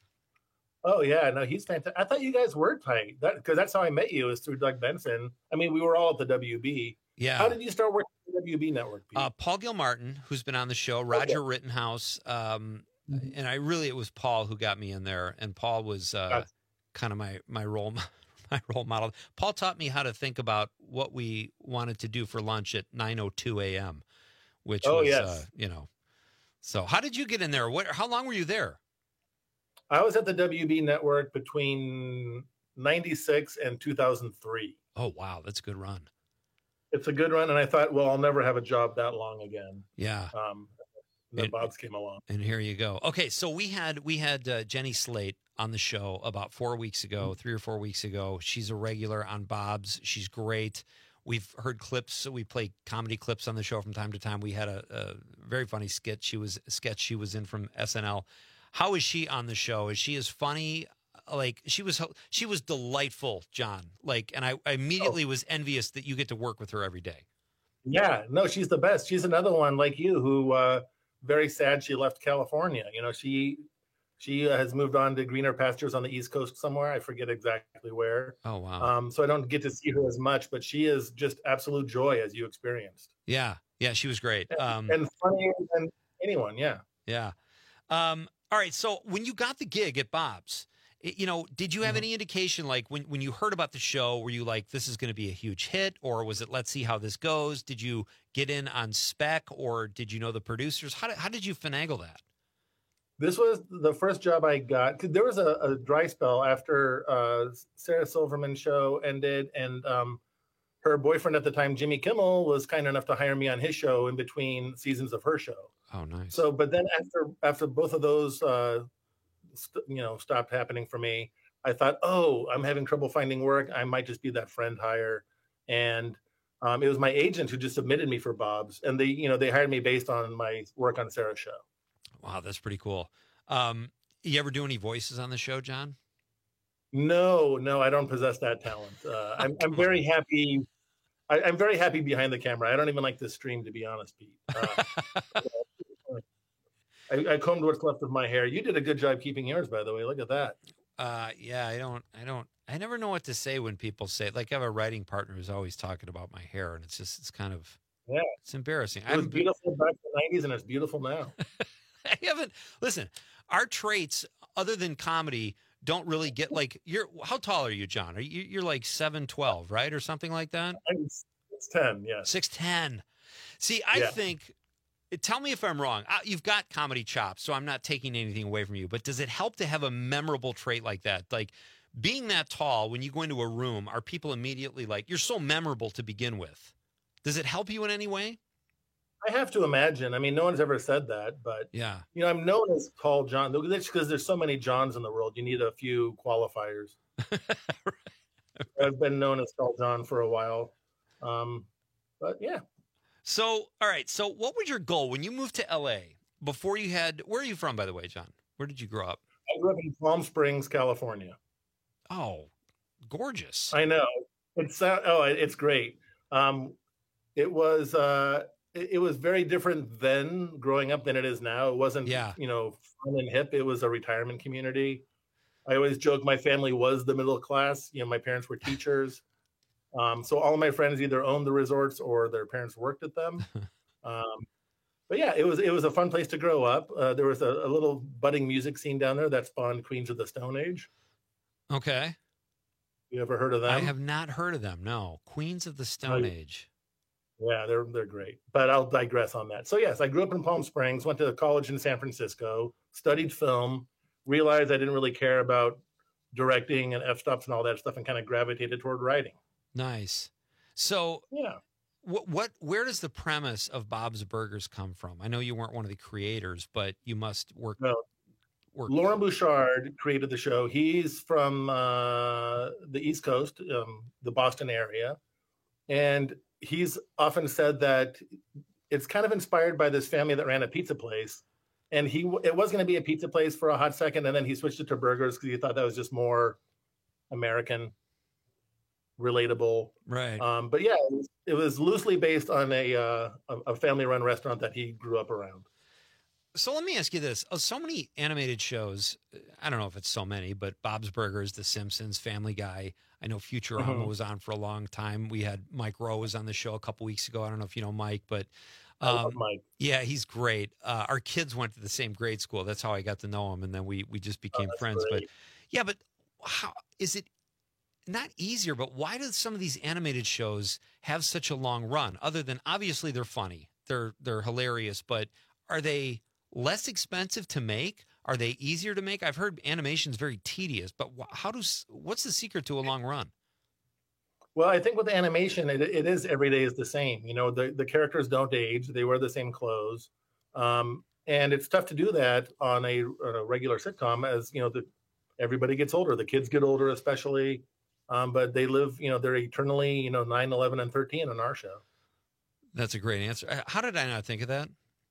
Oh yeah, no, he's fantastic. I thought you guys were tight, that because that's how I met you, is through Doug Benson. I mean, we were all at the W B. Yeah. How did you start working at the W B network, Pete? Uh, Paul Gilmartin, who's been on the show, Roger okay. Rittenhouse, um, mm-hmm. and I really it was Paul who got me in there, and Paul was uh, kind of my my role. My role model. Paul taught me how to think about what we wanted to do for lunch at nine oh two a.m., which oh, was, yes. uh, you know. So how did you get in there? What? How long were you there? I was at the W B network between ninety-six and two thousand three. Oh, wow. That's a good run. It's a good run. And I thought, well, I'll never have a job that long again. Yeah. Um, and then and, Bob's came along. And here you go. Okay. So we had, we had uh, Jenny Slate on the show about four weeks ago, three or four weeks ago. She's a regular on Bob's. She's great. We've heard clips. So we play comedy clips on the show from time to time. We had a, a very funny skit. She was a sketch she was in from S N L. How is she on the show? Is she as funny? Like she was, she was delightful, John. Like, and I, I immediately oh. was envious that you get to work with her every day. Yeah, no, she's the best. She's another one like you who, uh, very sad she left California. You know, she, She has moved on to greener pastures on the East Coast somewhere. I forget exactly where. Oh, wow. Um, so I don't get to see her as much, but she is just absolute joy, as you experienced. Yeah. Yeah, she was great. Um, and funnier than anyone, yeah. Yeah. Um, all right, so when you got the gig at Bob's, you know, did you have Mm-hmm. any indication, like, when, when you heard about the show, were you like, this is going to be a huge hit, or was it, let's see how this goes? Did you get in on spec, or did you know the producers? How did, how did you finagle that? This was the first job I got. Cause there was a, a dry spell after uh, Sarah Silverman show ended, and um, her boyfriend at the time, Jimmy Kimmel, was kind enough to hire me on his show in between seasons of her show. Oh, nice. So, but then after after both of those, uh, st- you know, stopped happening for me, I thought, oh, I'm having trouble finding work. I might just be that friend hire, and um, it was my agent who just submitted me for Bob's, and they, you know, they hired me based on my work on Sarah's show. Wow, that's pretty cool. Um, you ever do any voices on the show, John? No, no, I don't possess that talent. Uh, I'm, I'm very happy. I, I'm very happy behind the camera. I don't even like this stream, to be honest, Pete. Uh, I, I combed what's left of my hair. You did a good job keeping yours, by the way. Look at that. Uh, yeah, I don't, I don't, I never know what to say when people say, like, I have a writing partner who's always talking about my hair, and it's just, it's kind of, yeah, it's embarrassing. It was beautiful back in the nineties, and it's beautiful now. I haven't, listen, our traits, other than comedy, don't really get, like, you're, how tall are you, John? Are you, you're like seven twelve, right? Or something like that? I'm six ten, yeah. six ten. See, I yeah. think, tell me if I'm wrong. You've got comedy chops, so I'm not taking anything away from you, but does it help to have a memorable trait like that? Like, being that tall, when you go into a room, are people immediately like, you're so memorable to begin with? Does it help you in any way? I have to imagine. I mean, no one's ever said that, but yeah, you know, I'm known as Tall John because there's so many Johns in the world. You need a few qualifiers. Right. I've been known as Tall John for a while, um, but yeah. So, all right. So, what was your goal when you moved to L A? Before you had, where are you from, by the way, John? Where did you grow up? I grew up in Palm Springs, California. Oh, gorgeous! I know. It's uh, oh, it's great. Um, it was uh, it, it was very different then growing up than it is now. It wasn't, yeah. you know, fun and hip. It was a retirement community. I always joke my family was the middle class. You know, my parents were teachers, um, so all of my friends either owned the resorts or their parents worked at them. Um, but yeah, it was it was a fun place to grow up. Uh, there was a, a little budding music scene down there that spawned Queens of the Stone Age. Okay. You ever heard of them? I have not heard of them. No, Queens of the Stone oh, Age. Yeah, they're they're great. But I'll digress on that. So yes, I grew up in Palm Springs, went to college in San Francisco, studied film, realized I didn't really care about directing and f-stops and all that stuff, and kind of gravitated toward writing. Nice. So yeah, what what where does the premise of Bob's Burgers come from? I know you weren't one of the creators, but you must work. No. work. Lauren Bouchard created the show. He's from uh, the East Coast, um, the Boston area, and he's often said that it's kind of inspired by this family that ran a pizza place. And he it was going to be a pizza place for a hot second, and then he switched it to burgers because he thought that was just more American, relatable. Right. Um, but yeah, it was, it was loosely based on a, uh, a a family-run restaurant that he grew up around. So let me ask you this. Oh, so many animated shows, I don't know if it's so many, but Bob's Burgers, The Simpsons, Family Guy. I know Futurama Mhm. was on for a long time. We had Mike Rowe was on the show a couple weeks ago. I don't know if you know Mike, but I love um, Mike. yeah, he's great. Uh, our kids went to the same grade school. That's how I got to know him, and then we we just became that's friends. great. But yeah, but how is it not easier? But why do some of these animated shows have such a long run? Other than obviously they're funny, they're they're hilarious, but are they less expensive to make? Are they easier to make? I've heard animation's very tedious, but wh- how does what's the secret to a long run? Well, I think with animation, it, it is every day is the same. You know, the, the characters don't age; they wear the same clothes, um, and it's tough to do that on a, on a regular sitcom. As you know, the everybody gets older, the kids get older, especially, um, but they live. You know, they're eternally, you know, nine, eleven, and thirteen on our show. That's a great answer. Uh, How did I not think of that?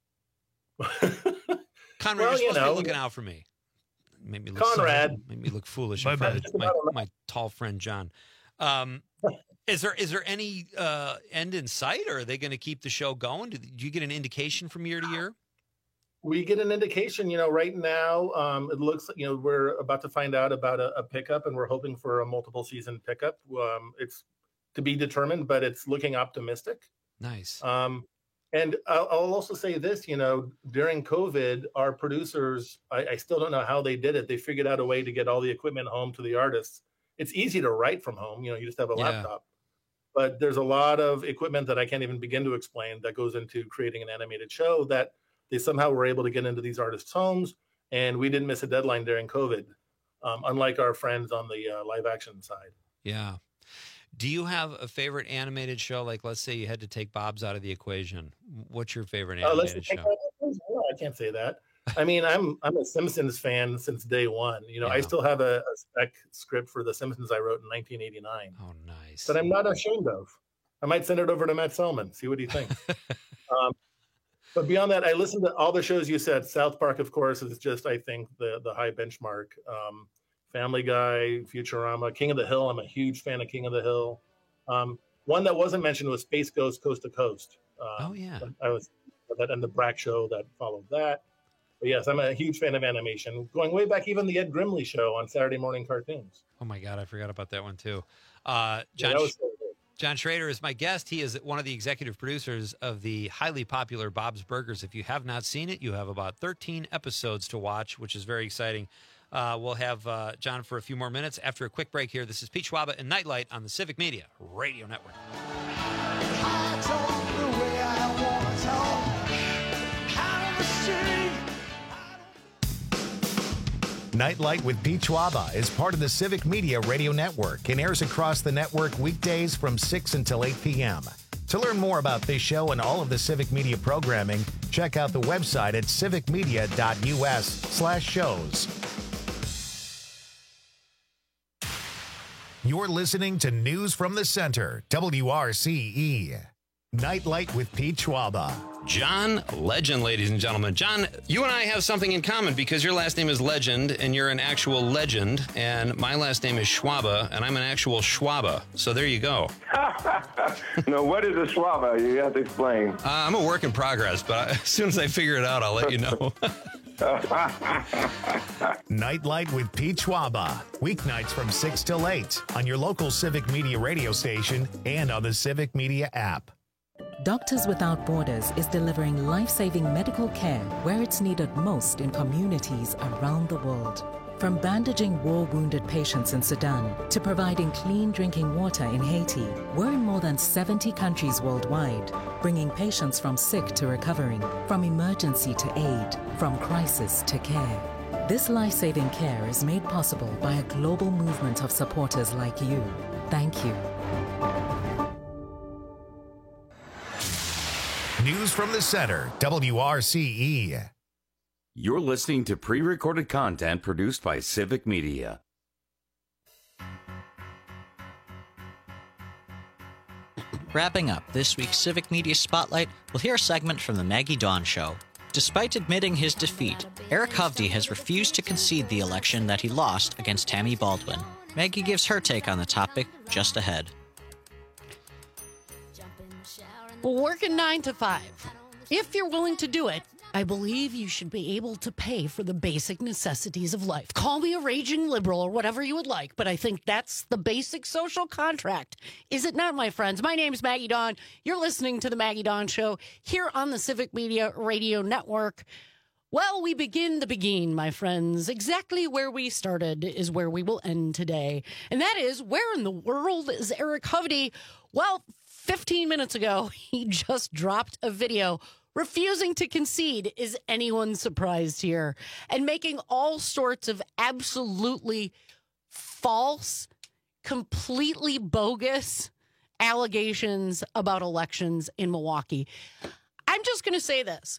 Conrad, Well, you're you supposed to know, be looking out for me. Made me look Conrad. so, made me look foolish My in front bad. of my, my tall friend John. Um, is there is there any uh, end in sight, or are they going to keep the show going? Do, do you get an indication from year to year? We get an indication, you know, right now, um, it looks, you know, we're about to find out about a, a pickup, and we're hoping for a multiple season pickup. Um, it's to be determined, but it's looking optimistic. Nice. Um, and I'll, I'll also say this, you know, during COVID, our producers, I, I still don't know how they did it. They figured out a way to get all the equipment home to the artists. It's easy to write from home, you know, you just have a Yeah. laptop. But there's a lot of equipment that I can't even begin to explain that goes into creating an animated show that they somehow were able to get into these artists' homes, and we didn't miss a deadline during COVID, um, unlike our friends on the uh, live action side. Yeah. Do you have a favorite animated show? Like, let's say you had to take Bob's out of the equation. What's your favorite Uh, let's animated take show? that- no, I can't say that. I mean, I'm I'm a Simpsons fan since day one. You know, I Yeah. still have a, a spec script for The Simpsons I wrote in nineteen eighty-nine. Oh, nice. That I'm not ashamed of. I might send it over to Matt Selman, see what he thinks. um, but beyond that, I listen to all the shows you said. South Park, of course, is just, I think, the the high benchmark. Um, Family Guy, Futurama, King of the Hill. I'm a huge fan of King of the Hill. Um, one that wasn't mentioned was Space Ghost Coast to Coast. Um, Oh, yeah. I was that and the Brack show that followed that. But yes, I'm a huge fan of animation. Going way back, even the Ed Grimley show on Saturday morning cartoons. Oh, my God. I forgot about that one, too. Uh, Yeah, John, that was so good. John Schrader is my guest. He is one of the executive producers of the highly popular Bob's Burgers. If you have not seen it, you have about thirteen episodes to watch, which is very exciting. Uh, we'll have uh, John for a few more minutes after a quick break here. This is Pete Schwaba and Nightlight on the Civic Media Radio Network. Nightlight with Pete Schwaba is part of the Civic Media Radio Network and airs across the network weekdays from six until eight p.m. To learn more about this show and all of the Civic Media programming, check out the website at civicmedia.us slash shows. You're listening to News from the Center, W R C E. Nightlight with Pete Schwaba. John Legend, ladies and gentlemen. John, you and I have something in common because your last name is Legend and you're an actual legend, and my last name is Schwaba and I'm an actual Schwaba. So there you go. No, what is a Schwaba? You have to explain. Uh, I'm a work in progress, but I, as soon as I figure it out, I'll let you know. Nightlight with Pete Schwaba. Weeknights from six till eight on your local Civic Media radio station and on the Civic Media app. Doctors Without Borders is delivering life-saving medical care where it's needed most in communities around the world. From bandaging war-wounded patients in Sudan to providing clean drinking water in Haiti, we're in more than seventy countries worldwide, bringing patients from sick to recovering, from emergency to aid, from crisis to care. This life-saving care is made possible by a global movement of supporters like you. Thank you. News from the Center, W R C E. You're listening to pre-recorded content produced by Civic Media. Wrapping up this week's Civic Media Spotlight, we'll hear a segment from the Maggie Dawn Show. Despite admitting his defeat, Eric Hovde has refused to concede the election that he lost against Tammy Baldwin. Maggie gives her take on the topic just ahead. Working nine to five. If you're willing to do it, I believe you should be able to pay for the basic necessities of life. Call me a raging liberal or whatever you would like, but I think that's the basic social contract. Is it not, my friends? My name's Maggie Dawn. You're listening to the Maggie Dawn Show here on the Civic Media Radio Network. Well, we begin the begin, my friends. Exactly where we started is where we will end today. And that is, where in the world is Eric Hovde? Well, fifteen minutes ago, he just dropped a video refusing to concede. Is anyone surprised here? And making all sorts of absolutely false, completely bogus allegations about elections in Milwaukee. I'm just going to say this.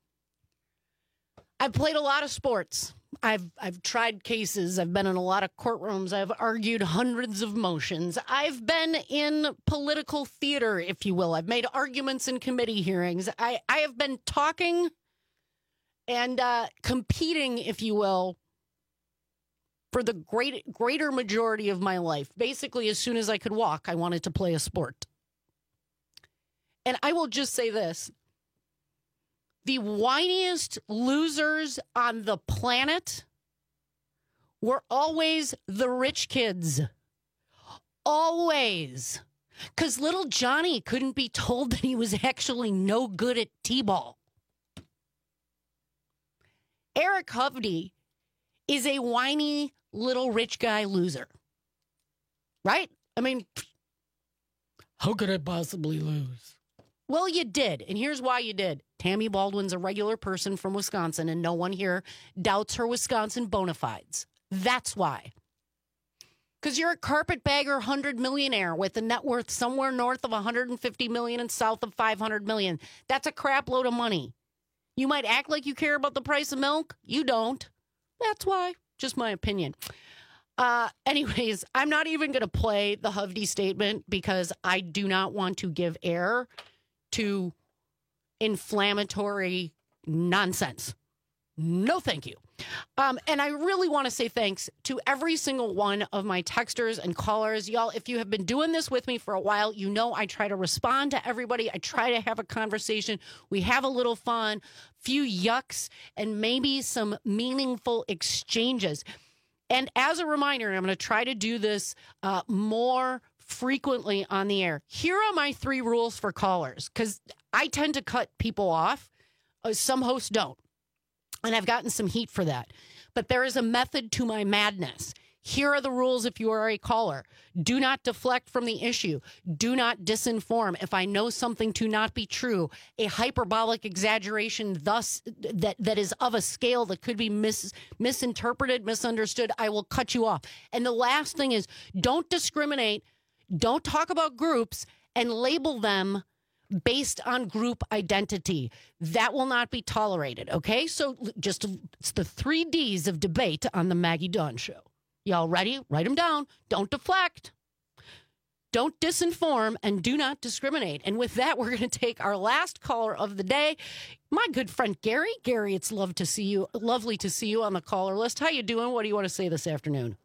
I've played a lot of sports. I've I've tried cases. I've been in a lot of courtrooms. I've argued hundreds of motions. I've been in political theater, if you will. I've made arguments in committee hearings. I, I have been talking and uh, competing, if you will, for the great greater majority of my life. Basically, as soon as I could walk, I wanted to play a sport. And I will just say this. The whiniest losers on the planet were always the rich kids. Always. Because little Johnny couldn't be told that he was actually no good at t-ball. Eric Hovde is a whiny little rich guy loser. Right? I mean, how could I possibly lose? Well, you did, and here's why you did. Tammy Baldwin's a regular person from Wisconsin, and no one here doubts her Wisconsin bona fides. That's why. Because you're a carpetbagger hundred millionaire with a net worth somewhere north of one hundred fifty million and south of five hundred million. That's a crap load of money. You might act like you care about the price of milk. You don't. That's why. Just my opinion. Uh, anyways, I'm not even going to play the Hovde statement because I do not want to give air to inflammatory nonsense. No, thank you. Um, and I really want to say thanks to every single one of my texters and callers. Y'all, if you have been doing this with me for a while, you know I try to respond to everybody. I try to have a conversation. We have a little fun, few yucks, and maybe some meaningful exchanges. And as a reminder, and I'm going to try to do this uh, more frequently on the air. Here are my three rules for callers, because I tend to cut people off. Uh, some hosts don't. And I've gotten some heat for that. But there is a method to my madness. Here are the rules if you are a caller. Do not deflect from the issue. Do not disinform. If I know something to not be true, a hyperbolic exaggeration thus that, that is of a scale that could be mis, misinterpreted, misunderstood, I will cut you off. And the last thing is, don't discriminate. Don't talk about groups and label them based on group identity. That will not be tolerated, okay? So just it's the three D's of debate on the Maggie Dawn Show. Y'all ready? Write them down. Don't deflect. Don't disinform, and do not discriminate. And with that, we're going to take our last caller of the day. My good friend Gary. Gary, it's love to see you. Lovely to see you on the caller list. How you doing? What do you want to say this afternoon?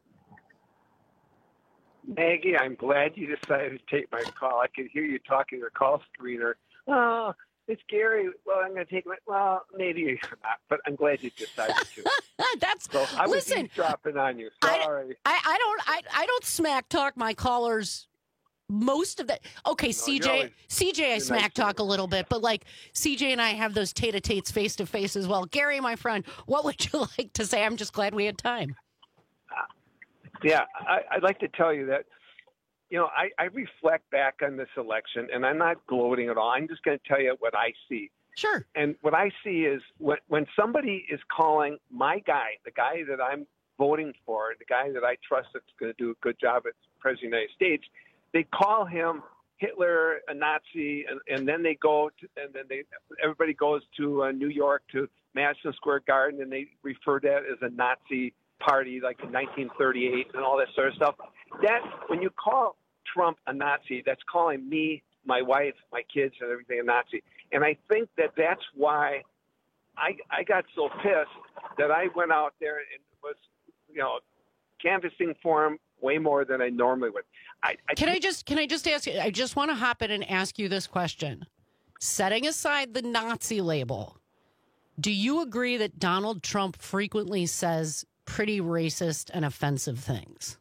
Maggie, I'm glad you decided to take my call. I could hear you talking to your call screener. Oh, it's Gary. Well, I'm going to take my. Well, maybe not, but I'm glad you decided to. That's. So I was listen, eavesdropping on you. Sorry. I, I, I don't. I, I don't smack talk my callers. Most of that. Okay, no, C J. Always, C J, I smack nice talk a little bit, but like C J and I have those tete-a-tetes face to face as well. Gary, my friend, what would you like to say? I'm just glad we had time. Uh, yeah, I, I'd like to tell you that. You know, I, I reflect back on this election, and I'm not gloating at all. I'm just going to tell you what I see. Sure. And what I see is when, when somebody is calling my guy, the guy that I'm voting for, the guy that I trust that's going to do a good job as President of the United States, they call him Hitler, a Nazi, and, and then they go to, and then they everybody goes to uh, New York to Madison Square Garden, and they refer to that as a Nazi party, like in nineteen thirty-eight, and all that sort of stuff. That when you call Trump a Nazi, that's calling me, my wife, my kids, and everything a Nazi. And I think that that's why I I got so pissed that I went out there and was, you know, canvassing for him way more than I normally would. I, I can I just can I just ask you? I just want to hop in and ask you this question. Setting aside the Nazi label, do you agree that Donald Trump frequently says pretty racist and offensive things?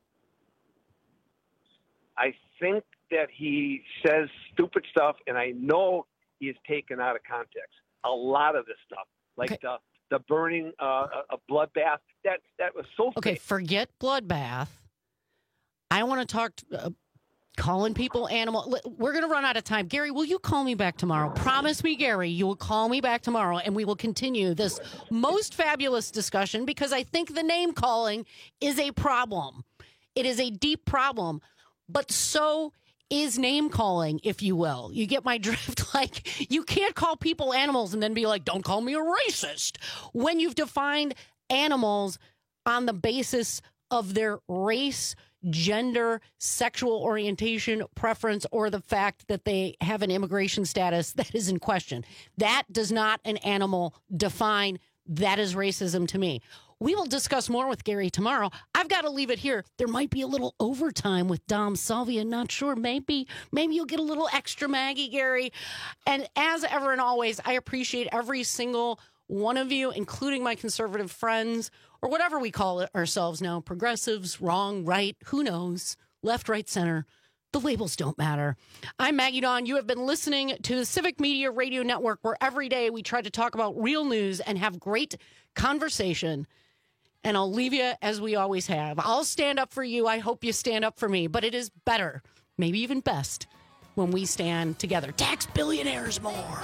I think that he says stupid stuff, and I know he is taken out of context. A lot of this stuff, like okay. the the burning uh, a bloodbath, that that was so. Okay, fake. Forget bloodbath. I want to talk to, uh, calling people animal. We're going to run out of time. Gary, will you call me back tomorrow? Promise me, Gary, you will call me back tomorrow, and we will continue this most fabulous discussion, because I think the name calling is a problem. It is a deep problem, but so is name calling, if you will. You get my drift? Like, you can't call people animals and then be like, don't call me a racist, when you've defined animals on the basis of their race, gender, sexual orientation, preference, or the fact that they have an immigration status that is in question. That does not an animal define. That is racism to me. We will discuss more with Gary tomorrow. I've got to leave it here. There might be a little overtime with Dom Salvia. Not sure. Maybe, maybe you'll get a little extra Maggie, Gary. And as ever and always, I appreciate every single one of you, including my conservative friends, or whatever we call it ourselves now, progressives, wrong, right, who knows, left, right, center. The labels don't matter. I'm Maggie Dawn. You have been listening to the Civic Media Radio Network, where every day we try to talk about real news and have great conversation. And I'll leave you as we always have. I'll stand up for you. I hope you stand up for me. But it is better, maybe even best, when we stand together. Tax billionaires more.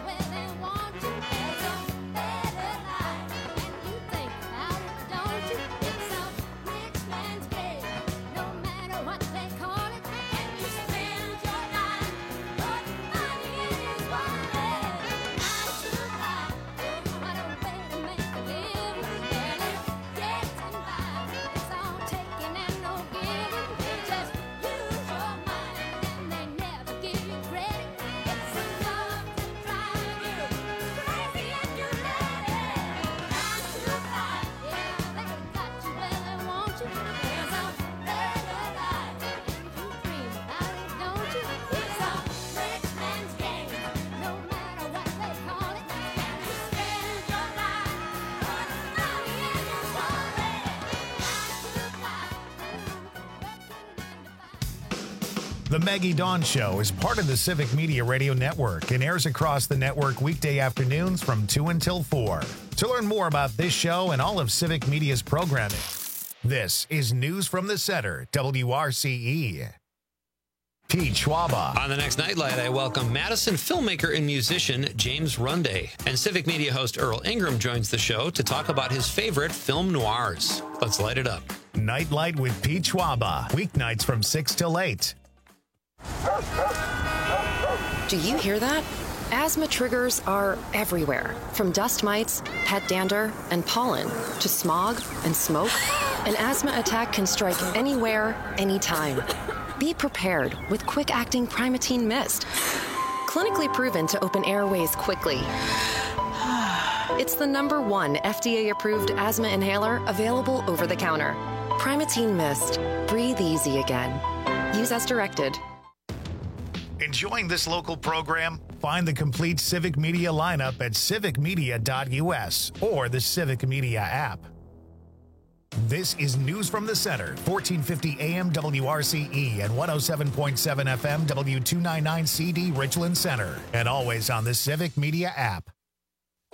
The Maggie Dawn Show is part of the Civic Media Radio Network and airs across the network weekday afternoons from two until four. To learn more about this show and all of Civic Media's programming, this is News from the Center, W R C E. Pete Schwaba. On the next Nightlight, I welcome Madison filmmaker and musician James Runday. And Civic Media host Earl Ingram joins the show to talk about his favorite film noirs. Let's light it up. Nightlight with Pete Schwaba. Weeknights from six till eight. Do you hear that? Asthma triggers are everywhere, from dust mites, pet dander, and pollen, to smog and smoke. An asthma attack can strike anywhere, anytime. Be prepared with quick-acting Primatene Mist. Clinically proven to open airways quickly. It's the number one F D A-approved asthma inhaler available over the counter. Primatene Mist. Breathe easy again. Use as directed. Enjoying this local program? Find the complete Civic Media lineup at civic media dot U S or the Civic Media app. This is News from the Center, fourteen fifty A M W R C E and one oh seven point seven F M W two ninety-nine C D Richland Center, and always on the Civic Media app.